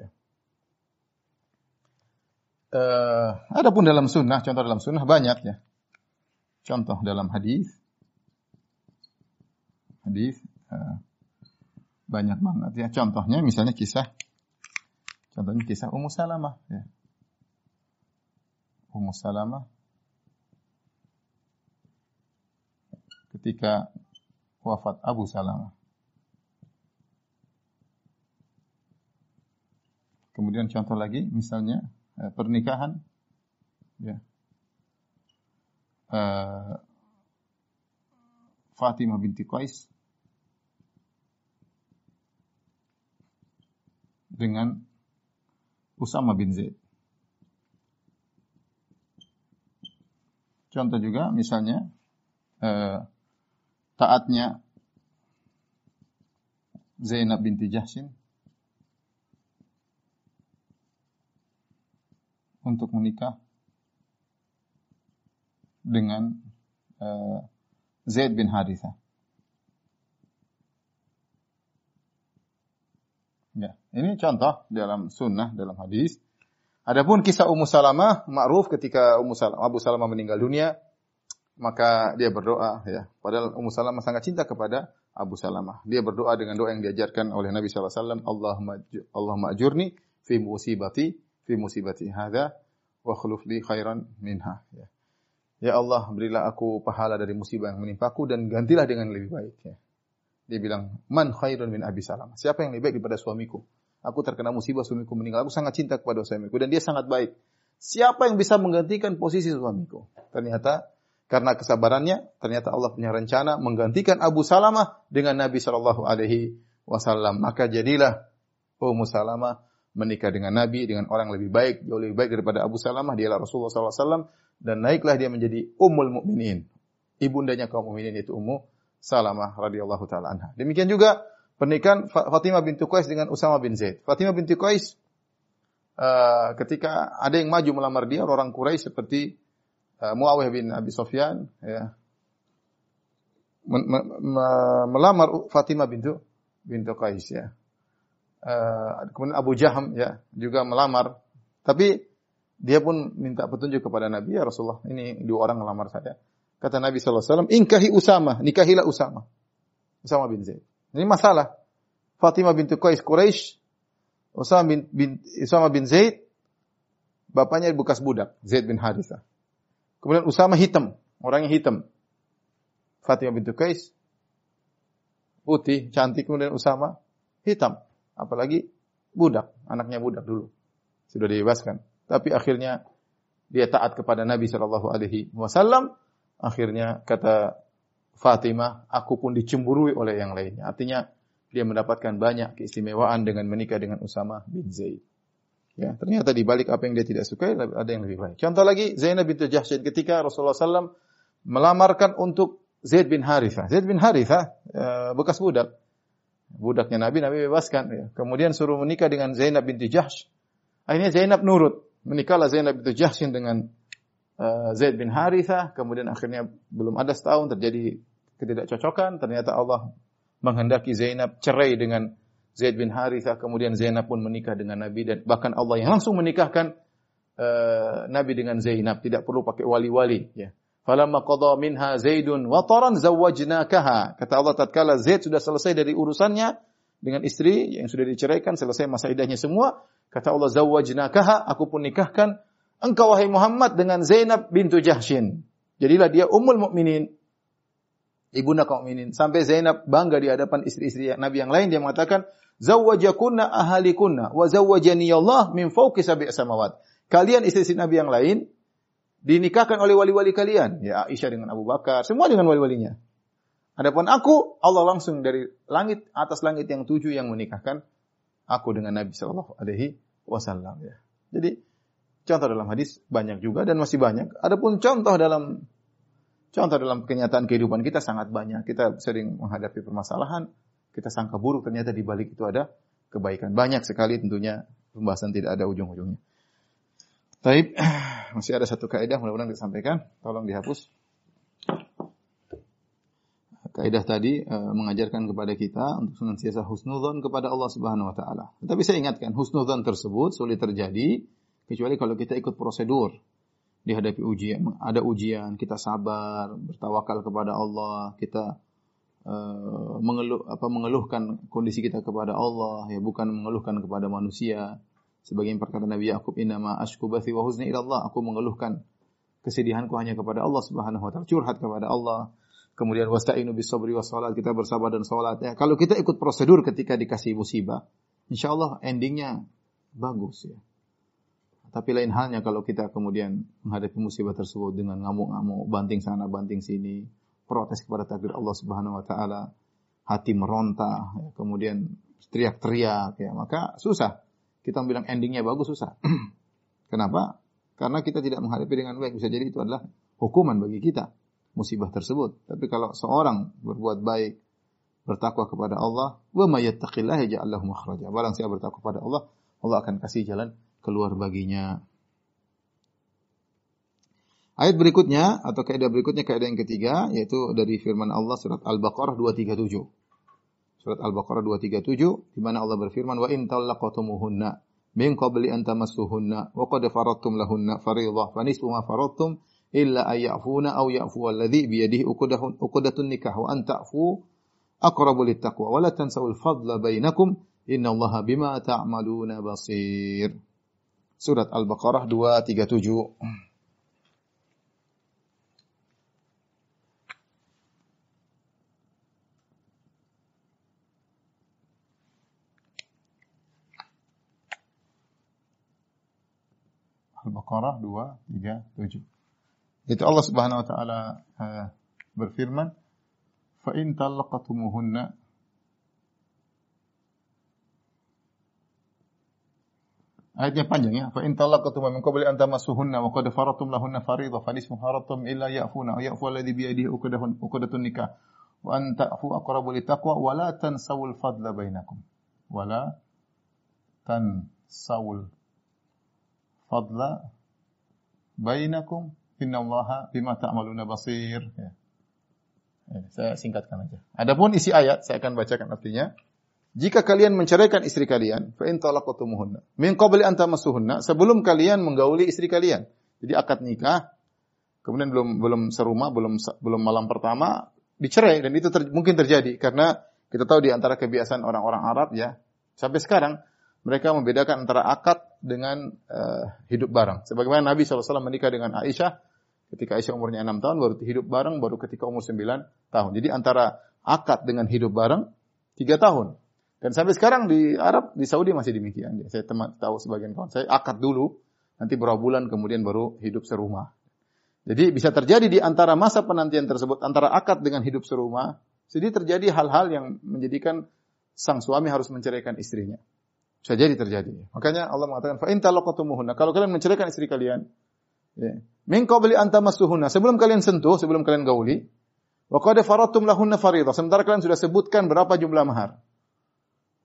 B: Adapun dalam sunnah, contoh dalam sunnah banyak, ya. Contoh dalam hadis banyak banget, ya. Contohnya misalnya kisah Ummu Salamah. Ya. Ummu Salamah ketika wafat Abu Salamah. Kemudian contoh lagi misalnya pernikahan, ya, Fatimah binti Qais dengan Usama bin Zaid. Contoh juga misalnya taatnya Zainab binti Jahshin untuk menikah dengan Zaid bin Harithah. Ya, ini contoh dalam sunnah, dalam hadis. Adapun kisah Ummu Salamah, ma'ruf ketika Abu Salamah meninggal dunia, maka dia berdoa, ya. Padahal Ummu Salamah sangat cinta kepada Abu Salamah. Dia berdoa dengan doa yang diajarkan oleh Nabi sallallahu alaihi wasallam, Allahumma ajurni fi musibati hadza wa khuluf li khairan minha. Ya. Ya Allah, berilah aku pahala dari musibah yang menimpaku dan gantilah dengan lebih baik. Ya. Dia bilang, man khairun min Abi Salamah. Siapa yang lebih baik daripada suamiku? Aku terkena musibah, suamiku meninggal. Aku sangat cinta kepada suamiku dan dia sangat baik. Siapa yang bisa menggantikan posisi suamiku? Ternyata karena kesabarannya, ternyata Allah punya rencana menggantikan Abu Salamah dengan Nabi sallallahu alaihi wasallam. Maka jadilah Ummu Salamah menikah dengan Nabi, dengan orang lebih baik, jauh lebih baik daripada Abu Salamah, dialah Rasulullah sallallahu alaihi wasallam, dan naiklah dia menjadi Ummul Mukminin. Ibundanya kaum mukminin yaitu Ummu Salamah radhiyallahu taala anha. Demikian juga pernikahan Fatimah binti Qais dengan Usama bin Zaid. Fatimah binti Qais ketika ada yang maju melamar dia, orang Quraisy seperti Muawiyah bin Abi Sufyan, ya, melamar Fatimah binti Qais, ya. Kemudian Abu Jaham, ya, juga melamar, tapi dia pun minta petunjuk kepada Nabi, ya Rasulullah, ini dua orang melamar saya. Kata Nabi sallallahu alaihi wasallam, "Inkahi Usama, nikahilah Usama bin Zaid." Ini masalah. Fatimah binti Qais Quraisy, Usama bin Zaid, bapaknya bekas budak, Zaid bin Harithah. Kemudian Usama hitam, orangnya hitam. Fatimah binti Qais putih, cantik, kemudian Usama hitam. Apalagi budak, anaknya budak dulu. Sudah dibebaskan. Tapi akhirnya dia taat kepada Nabi sallallahu alaihi wasallam. Akhirnya kata Fatimah, aku pun dicemburui oleh yang lainnya. Artinya dia mendapatkan banyak keistimewaan dengan menikah dengan Usama bin Zaid. Ya, ternyata di balik apa yang dia tidak sukai ada yang lebih baik. Contoh lagi Zainab binti Jahshin ketika Rasulullah SAW melamarkan untuk Zaid bin Harithah. Zaid bin Harithah bekas budak. Budaknya Nabi bebaskan. Ya. Kemudian suruh menikah dengan Zainab binti Jahsh. Akhirnya Zainab nurut. Menikahlah Zainab binti Jahsh dengan Zaid bin Harithah. Kemudian akhirnya belum ada setahun terjadi ketidakcocokan. Ternyata Allah menghendaki Zainab cerai dengan Zaid bin Harithah. Kemudian Zainab pun menikah dengan Nabi. Dan bahkan Allah yang langsung menikahkan Nabi dengan Zainab. Tidak perlu pakai wali-wali. Ya. Falamma qada minha Zaidun wataran zawwajnakaha. Kata Allah tatkala Zaid sudah selesai dari urusannya dengan istri yang sudah diceraikan, selesai masa iddahnya semua, kata Allah zawwajnakaha, aku pun nikahkan engkau wahai Muhammad dengan Zainab bintu Jahsyin. Jadilah dia ummul mukminin, ibunda kaum mukminin. Sampai Zainab bangga di hadapan istri-istri Nabi yang lain, dia mengatakan zawwajakunna ahalikunna wa zawwajani Allah min fawqi sab'i samawat. Kalian istri-istri Nabi yang lain dinikahkan oleh wali-wali kalian. Ya Aisyah dengan Abu Bakar, semua dengan wali-walinya. Adapun aku, Allah langsung dari langit, atas langit yang 7 yang menikahkan aku dengan Nabi sallallahu alaihi wasallam. Ya. Jadi contoh dalam hadis banyak juga dan masih banyak. Adapun contoh dalam kenyataan kehidupan kita sangat banyak. Kita sering menghadapi permasalahan, kita sangka buruk, ternyata di balik itu ada kebaikan. Banyak sekali tentunya, pembahasan tidak ada ujung-ujungnya. Baik, masih ada satu kaidah mudah-mudahan disampaikan. Tolong dihapus. Kaidah tadi mengajarkan kepada kita untuk senantiasa husnudzon kepada Allah Subhanahu wa taala. Tetapi saya ingatkan, husnudzon tersebut sulit terjadi kecuali kalau kita ikut prosedur. Dihadapi ujian, ada ujian, kita sabar, bertawakal kepada Allah, kita mengeluhkan kondisi kita kepada Allah, ya bukan mengeluhkan kepada manusia. Sebagian perkata Nabi Yakub, "Innama ashku bathi wa huzni ila Allah." Aku mengeluhkan kesedihanku hanya kepada Allah Subhanahu wa taala, curhat kepada Allah. Kemudian wasta'inu bis sabri was salat, kita bersabar dan salat. Ya, kalau kita ikut prosedur ketika dikasih musibah, insyaallah endingnya bagus ya. Tapi lain halnya kalau kita kemudian menghadapi musibah tersebut dengan ngamuk-ngamuk, banting sana banting sini, protes kepada takdir Allah Subhanahu wa taala, hati meronta, ya, kemudian teriak-teriak ya, maka susah. Kita bilang endingnya bagus, susah. Kenapa? Karena kita tidak menghadapi dengan baik. Bisa jadi itu adalah hukuman bagi kita, musibah tersebut. Tapi kalau seorang berbuat baik, bertakwa kepada Allah, wa may yattaqillaha yaj'al lahu makhraja. Barang siapa bertakwa kepada Allah, Allah akan kasih jalan keluar baginya. Ayat berikutnya atau kaidah berikutnya, kaidah yang ketiga, yaitu dari firman Allah surat Al-Baqarah 237. Surat Al-Baqarah 237 di mana Allah berfirman, "Wa in talaqtumuhunna min qabli an tamassuhunna wa qad faradtum lahunna fariidah fa nisfu ma faradtum illa ay ya'funa aw ya'fu alladhi bi yadihi uqdatun nikah wa an ta'fu aqrabu littaqwa wa la tansawul fadla bainakum innallaha bima ta'maluna basir." Surat Al-Baqarah 237. Al-Baqarah 237. Itu Allah Subhanahu wa taala berfirman, "Fa in talaqtumuhunna." Ayatnya panjang ya. "Fa in talaqtumuhunna min qabli an tamassuhunna wa qad faradtum lahunna fariidah fa nisfu haradtum illa ya'funa aw ya'fu alladhi bi yadihi uqdatun nikah wa an ta'fu aqrabu littaqwa wa la tansawul fadla bainakum." Wa la tansawul fadla bainakum innallaha bima ta'maluna basir. Ya. Saya singkatkan aja. Adapun isi ayat saya akan bacakan artinya. Jika kalian menceraikan istri kalian, fa in talaqtumuhunna min qabli an tamassuhunna, sebelum kalian menggauli istri kalian. Jadi akad nikah, kemudian belum serumah, belum malam pertama dicerai, dan itu mungkin terjadi karena kita tahu di antara kebiasaan orang-orang Arab ya, sampai sekarang mereka membedakan antara akad dengan hidup bareng. Sebagaimana Nabi SAW menikah dengan Aisyah, ketika Aisyah umurnya 6 tahun, baru hidup bareng, baru ketika umur 9 tahun. Jadi antara akad dengan hidup bareng, 3 tahun. Dan sampai sekarang di Arab, di Saudi masih demikian. Saya tahu sebagian kawan saya, akad dulu, nanti beberapa bulan kemudian baru hidup serumah. Jadi bisa terjadi di antara masa penantian tersebut, antara akad dengan hidup serumah, jadi terjadi hal-hal yang menjadikan sang suami harus menceraikan istrinya. Bisa jadi terjadi. Makanya Allah mengatakan, "Fa in talaqtumuhunna." Kalau kalian menceraikan istri kalian, ya, min qabli an tamassuhunna, sebelum kalian sentuh, sebelum kalian gauli, wa qad faradtum lahunna fariidah, sementara kalian sudah sebutkan berapa jumlah mahar.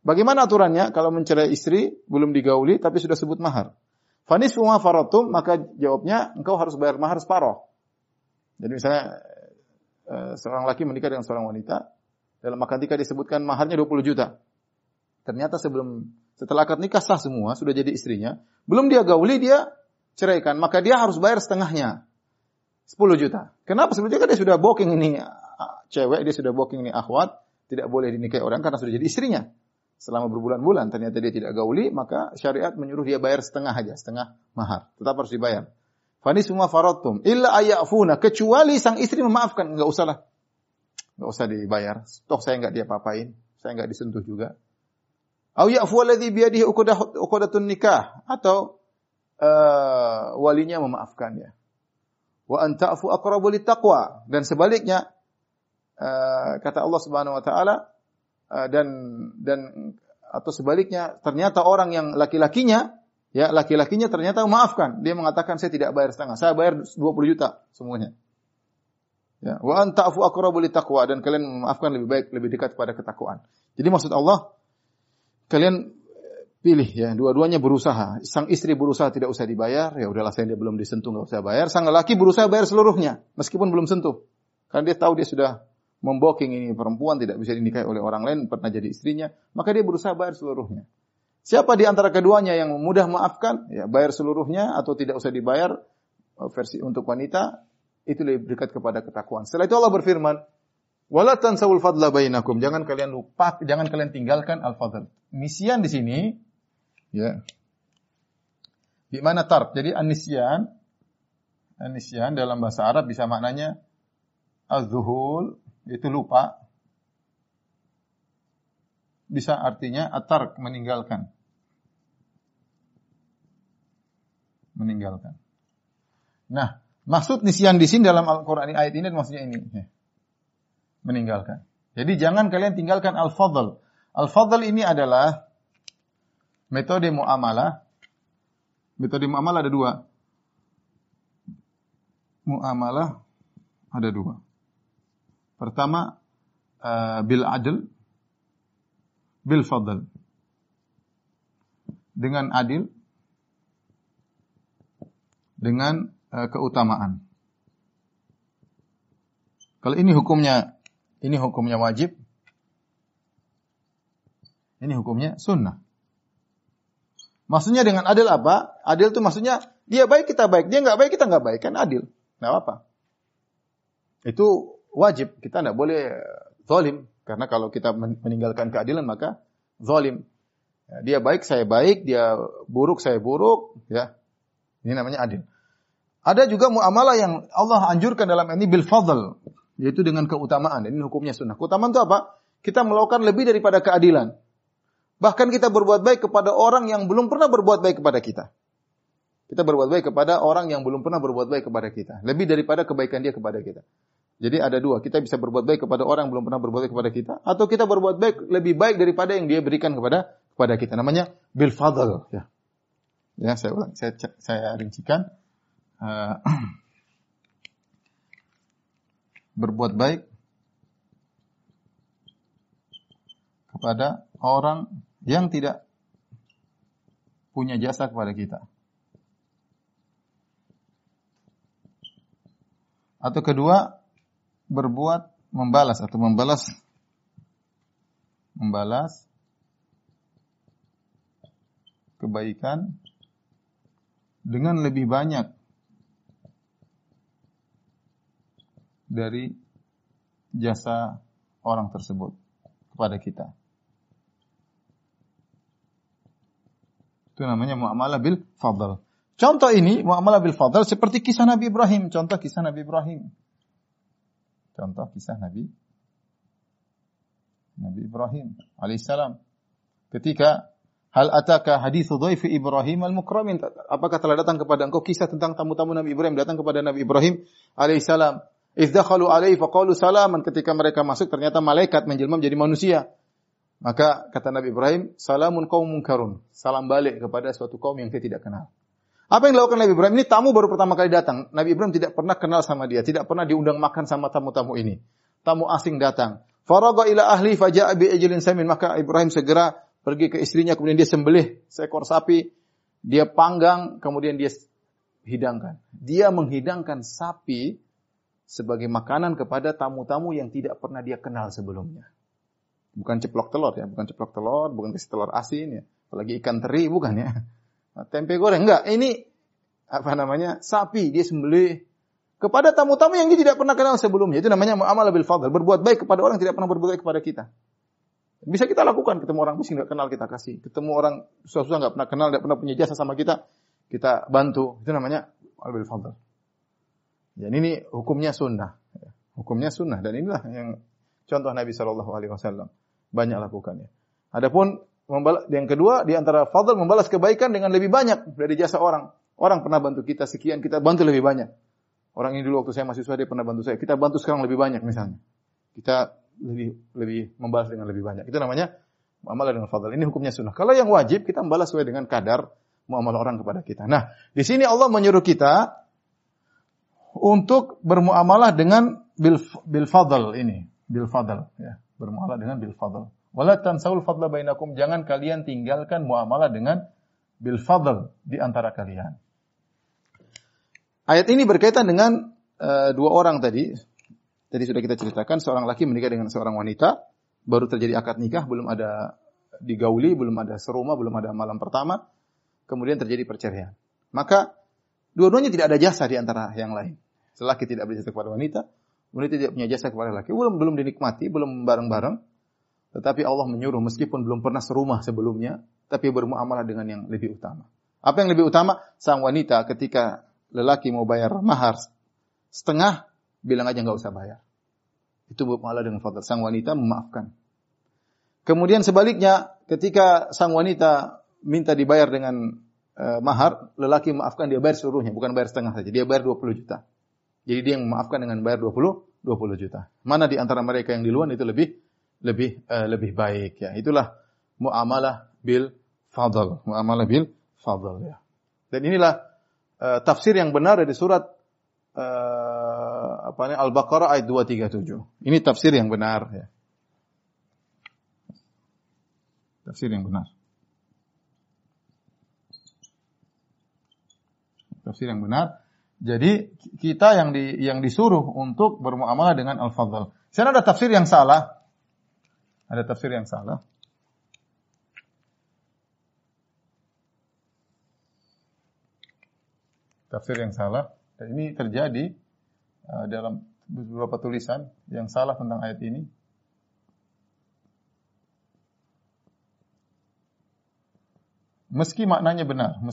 B: Bagaimana aturannya kalau mencerai istri belum digauli tapi sudah sebut mahar? Fanisfu ma faratum, maka jawabnya engkau harus bayar mahar separuh. Jadi misalnya seorang laki menikah dengan seorang wanita, dalam akad nikah disebutkan maharnya 20 juta. Ternyata setelah akad nikah sah semua, sudah jadi istrinya, belum dia gauli, dia ceraikan, maka dia harus bayar setengahnya, 10 juta. Kenapa 10 juta? Dia sudah booking ini cewek, dia sudah booking ini akhwat, tidak boleh dinikahi orang karena sudah jadi istrinya. Selama berbulan-bulan, ternyata dia tidak gauli, maka syariat menyuruh dia bayar setengah aja, setengah mahar. Tetap harus dibayar. Fanisfu ma faradtum illa ayafuna, kecuali sang istri memaafkan, enggak usah dibayar. Toh saya enggak diapa-apain, saya enggak disentuh juga. Au ya'fu alladhi biyadihi uqdatun nikah, atau walinya memaafkan ya. Wa an ta'fu aqrabu littaqwa, dan sebaliknya kata Allah Subhanahu wa taala, dan atau sebaliknya ternyata orang yang laki-lakinya ternyata memaafkan, dia mengatakan saya tidak bayar setengah, saya bayar 20 juta semuanya. Ya, wa an ta'fu aqrabu littaqwa, dan kalian memaafkan lebih baik, lebih dekat pada ketakwaan. Jadi maksud Allah, kalian pilih ya, dua-duanya berusaha. Sang istri berusaha tidak usah dibayar, ya udahlah saya dia belum disentuh enggak usah bayar. Sang laki berusaha bayar seluruhnya meskipun belum sentuh. Karena dia tahu dia sudah memboking ini perempuan, tidak bisa dinikahi oleh orang lain, pernah jadi istrinya, maka dia berusaha bayar seluruhnya. Siapa di antara keduanya yang mudah maafkan, ya bayar seluruhnya atau tidak usah dibayar, versi untuk wanita itu lebih dekat kepada ketakwaan. Setelah itu Allah berfirman, wala tansawul fadla bainakum, jangan kalian lupa, jangan kalian tinggalkan al-fadl. Nisyan di sini ya. Di mana tark? Jadi an-nisyan dalam bahasa Arab bisa maknanya az-zuhul, itu lupa. Bisa artinya at-tark, meninggalkan. Nah, maksud nisyan di sini dalam Al-Qur'an ayat ini maksudnya ini. Meninggalkan. Jadi jangan kalian tinggalkan al-fadl. Al-fadl ini adalah metode muamalah. Metode muamalah ada dua. Muamalah ada dua. Pertama, bil adl, bil fadl. Dengan adil, dengan keutamaan. Kalau ini hukumnya wajib, ini hukumnya sunnah. Maksudnya dengan adil apa? Adil itu maksudnya dia baik kita baik, dia enggak baik kita enggak baik, kan adil. Enggak apa-apa. Itu wajib, kita enggak boleh zalim, karena kalau kita meninggalkan keadilan maka zalim. Ya, dia baik saya baik, dia buruk saya buruk, ya. Ini namanya adil. Ada juga muamalah yang Allah anjurkan dalam ini bil fadl, yaitu dengan keutamaan. Ini hukumnya sunnah. Keutamaan itu apa? Kita melakukan lebih daripada keadilan. Bahkan kita berbuat baik kepada orang yang belum pernah berbuat baik kepada kita. Kita berbuat baik kepada orang yang belum pernah berbuat baik kepada kita. Lebih daripada kebaikan dia kepada kita. Jadi ada dua. Kita bisa berbuat baik kepada orang yang belum pernah berbuat baik kepada kita. Atau kita berbuat baik lebih baik daripada yang dia berikan kepada kita. Namanya bil fadl. Ya, saya ulang. Saya rincikan. Berbuat baik kepada orang yang tidak punya jasa kepada kita. Atau kedua, membalas kebaikan dengan lebih banyak dari jasa orang tersebut kepada kita. Itu namanya muamalah bil fadl. Contoh ini muamalah bil fadl seperti kisah Nabi Ibrahim. Contoh kisah Nabi Ibrahim alaihissalam. Ketika hal ataka haditsu dhaifi Ibrahim al-mukramin, apakah telah datang kepada engkau kisah tentang tamu-tamu Nabi Ibrahim datang kepada Nabi Ibrahim alaihissalam? Idz dakhalu alaihi faqalu salaman, ketika mereka masuk ternyata malaikat menjelma menjadi manusia. Maka kata Nabi Ibrahim, salamun qaumun munkarun, salam balik kepada suatu kaum yang saya tidak kenal. Apa yang dilakukan Nabi Ibrahim? Ini tamu baru pertama kali datang. Nabi Ibrahim tidak pernah kenal sama dia, tidak pernah diundang makan sama tamu-tamu ini. Tamu asing datang. Faragha ila ahli faja'a bi ajlin samin, maka Ibrahim segera pergi ke istrinya, kemudian dia sembelih seekor sapi, dia panggang, kemudian dia hidangkan. Dia menghidangkan sapi sebagai makanan kepada tamu-tamu yang tidak pernah dia kenal sebelumnya. Bukan ceplok telur ya, bukan ceplok telur, bukan kasih telur asin ya, apalagi ikan teri, bukan ya. Nah, tempe goreng enggak, ini sapi, dia sembelih kepada tamu-tamu yang dia tidak pernah kenal sebelumnya. Itu namanya muamalah bil fadl, berbuat baik kepada orang yang tidak pernah berbuat baik kepada kita. Bisa kita lakukan, ketemu orang miskin enggak kenal kita kasih, ketemu orang susah-susah enggak pernah kenal, enggak pernah punya jasa sama kita, kita bantu. Itu namanya muamalah bil fadl. Dan ini hukumnya sunnah. Hukumnya sunnah, dan inilah yang contoh Nabi SAW banyak lakukannya. Adapun yang kedua, di antara fadl membalas kebaikan dengan lebih banyak dari jasa orang. Orang pernah bantu kita sekian, kita bantu lebih banyak. Orang ini dulu waktu saya mahasiswa dia pernah bantu saya, kita bantu sekarang lebih banyak misalnya. Kita lebih membalas dengan lebih banyak. Itu namanya muamalah dengan fadl. Ini hukumnya sunnah. Kalau yang wajib kita membalas sesuai dengan kadar muamalah orang kepada kita. Nah, di sini Allah menyuruh kita untuk bermuamalah dengan bil fadl ini, bil fadl ya, bermuamalah dengan bil fadl. Wala tansaul fadla bainakum, jangan kalian tinggalkan muamalah dengan bil fadl di antara kalian. Ayat ini berkaitan dengan dua orang tadi. Tadi sudah kita ceritakan, seorang laki menikah dengan seorang wanita, baru terjadi akad nikah, belum ada digauli, belum ada serumah, belum ada malam pertama, kemudian terjadi perceraian. Maka dua-duanya tidak ada jasa di antara yang lain. Laki tidak berjasa kepada wanita, wanita tidak punya jasa kepada laki. Belum dinikmati, belum bareng-bareng. Tetapi Allah menyuruh meskipun belum pernah serumah sebelumnya, tapi bermuamalah dengan yang lebih utama. Apa yang lebih utama? Sang wanita ketika lelaki mau bayar mahar setengah, bilang aja enggak usah bayar. Itu bermuamalah dengan fadl. Sang wanita memaafkan. Kemudian sebaliknya, ketika sang wanita minta dibayar dengan mahar, lelaki memaafkan, dia bayar seluruhnya, bukan bayar setengah saja. Dia bayar 20 juta. Jadi dia yang memaafkan dengan bayar 20 juta. Mana di antara mereka yang di luar itu lebih baik ya. Itulah muamalah bil fadl. Muamalah bil fadl ya. Dan inilah tafsir yang benar dari surat Al-Baqarah ayat 237. Ini tafsir yang benar ya. Tafsir yang benar. Tafsir yang benar. Jadi kita yang disuruh untuk bermuamalah dengan al-fadl. Sana ada tafsir yang salah. Ada tafsir yang salah. Tafsir yang salah. Dan ini terjadi dalam beberapa tulisan yang salah tentang ayat ini. Meski maknanya benar.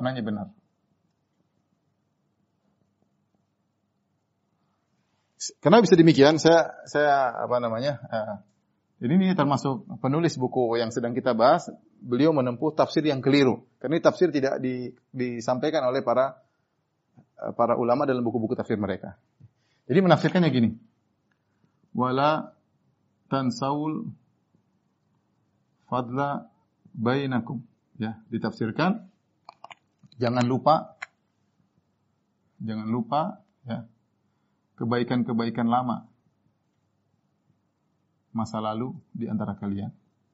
B: Kenapa bisa demikian? Jadi ini termasuk penulis buku yang sedang kita bahas, beliau menempuh tafsir yang keliru. Karena ini tafsir tidak disampaikan oleh para ulama dalam buku-buku tafsir mereka. Jadi menafsirkannya gini. Wala tansaul fadla bainakum. Ya, ditafsirkan jangan lupa ya, kebaikan-kebaikan lama masa lalu di antara kalian.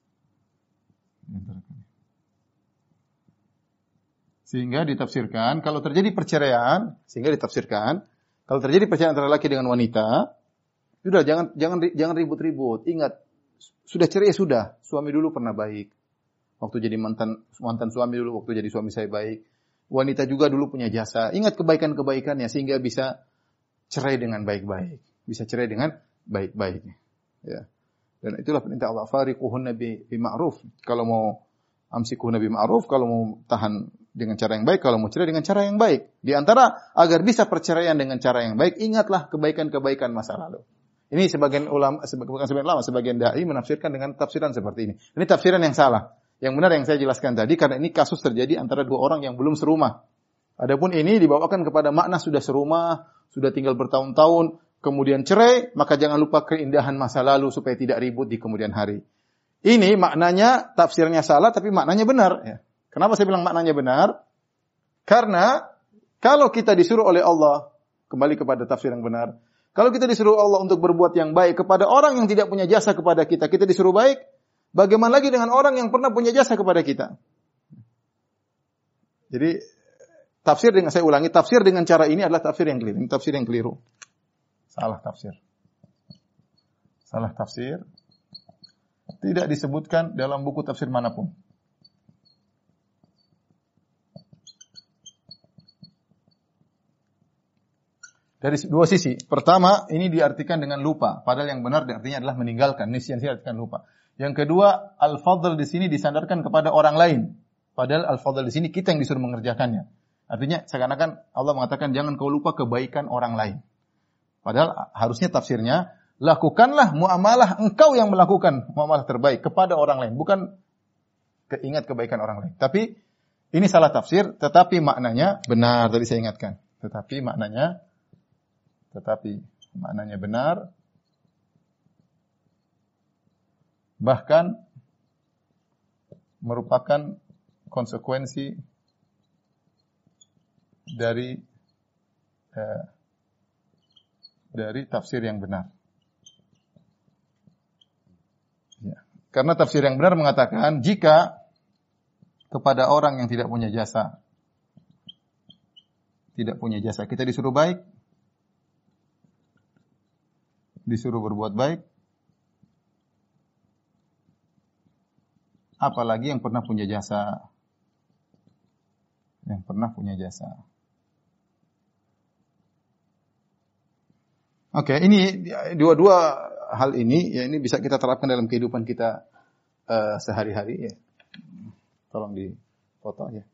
B: Sehingga ditafsirkan kalau terjadi perceraian, kalau terjadi perceraian antara laki dengan wanita, sudah jangan ribut-ribut. Ingat, sudah cerai sudah. Suami dulu pernah baik. Waktu jadi mantan suami dulu, waktu jadi suami saya baik. Wanita juga dulu punya jasa. Ingat kebaikan-kebaikannya sehingga bisa cerai dengan baik-baik. Bisa cerai dengan baik-baik. Ya. Dan itulah perintah Allah, fariquhunna bi ma'ruf. Kalau mau amsikuhunna bi ma'ruf, kalau mau tahan dengan cara yang baik, kalau mau cerai dengan cara yang baik. Di antara agar bisa perceraian dengan cara yang baik, ingatlah kebaikan-kebaikan masa lalu. Ini sebagian dai menafsirkan dengan tafsiran seperti ini. Ini tafsiran yang salah. Yang benar yang saya jelaskan tadi, karena ini kasus terjadi antara dua orang yang belum serumah. Adapun ini dibawakan kepada makna sudah serumah, sudah tinggal bertahun-tahun, kemudian cerai, maka jangan lupa keindahan masa lalu supaya tidak ribut di kemudian hari. Ini maknanya, tafsirnya salah, tapi maknanya benar. Ya. Kenapa saya bilang maknanya benar? Karena kalau kita disuruh oleh Allah, kembali kepada tafsir yang benar, kalau kita disuruh Allah untuk berbuat yang baik kepada orang yang tidak punya jasa kepada kita, kita disuruh baik, Bagaimana lagi dengan orang yang pernah punya jasa kepada kita? Jadi saya ulangi, tafsir dengan cara ini adalah tafsir yang keliru. Ini tafsir yang keliru. Salah tafsir. Salah tafsir. Tidak disebutkan dalam buku tafsir manapun. Dari dua sisi. Pertama, ini diartikan dengan lupa. Padahal yang benar artinya adalah meninggalkan. Nisyan artikan lupa. Yang kedua, al-fadl di sini disandarkan kepada orang lain. Padahal al-fadl di sini kita yang disuruh mengerjakannya. Artinya seakan-akan Allah mengatakan jangan kau lupa kebaikan orang lain. Padahal harusnya tafsirnya, lakukanlah muamalah engkau yang melakukan muamalah terbaik kepada orang lain. Bukan ingat kebaikan orang lain. Tapi ini salah tafsir, tetapi maknanya benar. Tadi saya ingatkan. Tetapi maknanya benar. Bahkan merupakan konsekuensi dari tafsir yang benar. Ya. Karena tafsir yang benar mengatakan jika kepada orang yang tidak punya jasa kita disuruh baik, disuruh berbuat baik, apalagi yang pernah punya jasa. Oke, ini dua hal ini ya ini bisa kita terapkan dalam kehidupan kita sehari-hari ya. Tolong dipoto ya.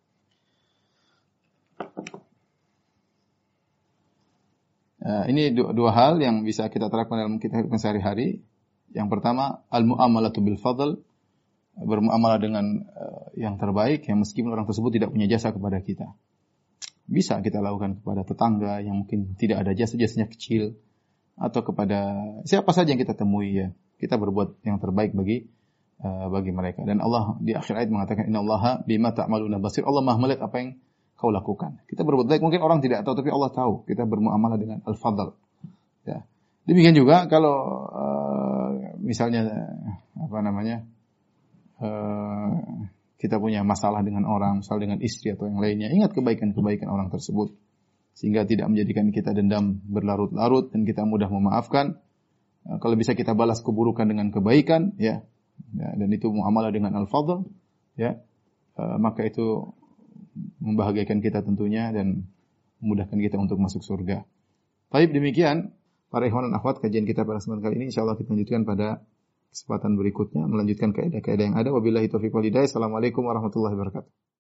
B: Ini dua hal yang bisa kita terapkan dalam kehidupan sehari-hari. Yang pertama, al-mu'amalatu bil fadl, bermuamalah dengan yang terbaik yang meskipun orang tersebut tidak punya jasa kepada kita. Bisa kita lakukan kepada tetangga yang mungkin tidak ada jasanya kecil, atau kepada siapa saja yang kita temui ya. Kita berbuat yang terbaik bagi mereka. Dan Allah di akhir ayat mengatakan innallaha bima ta'maluna basir. Allah Maha melihat apa yang kau lakukan. Kita berbuat baik mungkin orang tidak tahu tapi Allah tahu. Kita bermuamalah dengan al-fadl. Ya. Demikian juga kalau misalnya kita punya masalah dengan orang, misal dengan istri atau yang lainnya, ingat kebaikan-kebaikan orang tersebut sehingga tidak menjadikan kita dendam berlarut-larut dan kita mudah memaafkan. Kalau bisa kita balas keburukan dengan kebaikan, ya dan itu muamalah dengan al-fadl, ya, maka itu membahagiakan kita tentunya dan memudahkan kita untuk masuk surga. Baik, demikian para ikhwan dan akhwat kajian kita pada kesempatan kali ini. Insyaallah kita lanjutkan pada kesempatan berikutnya, melanjutkan kaidah-kaidah yang ada. Wabillahi taufiq wal hidayah. Assalamualaikum warahmatullahi wabarakatuh.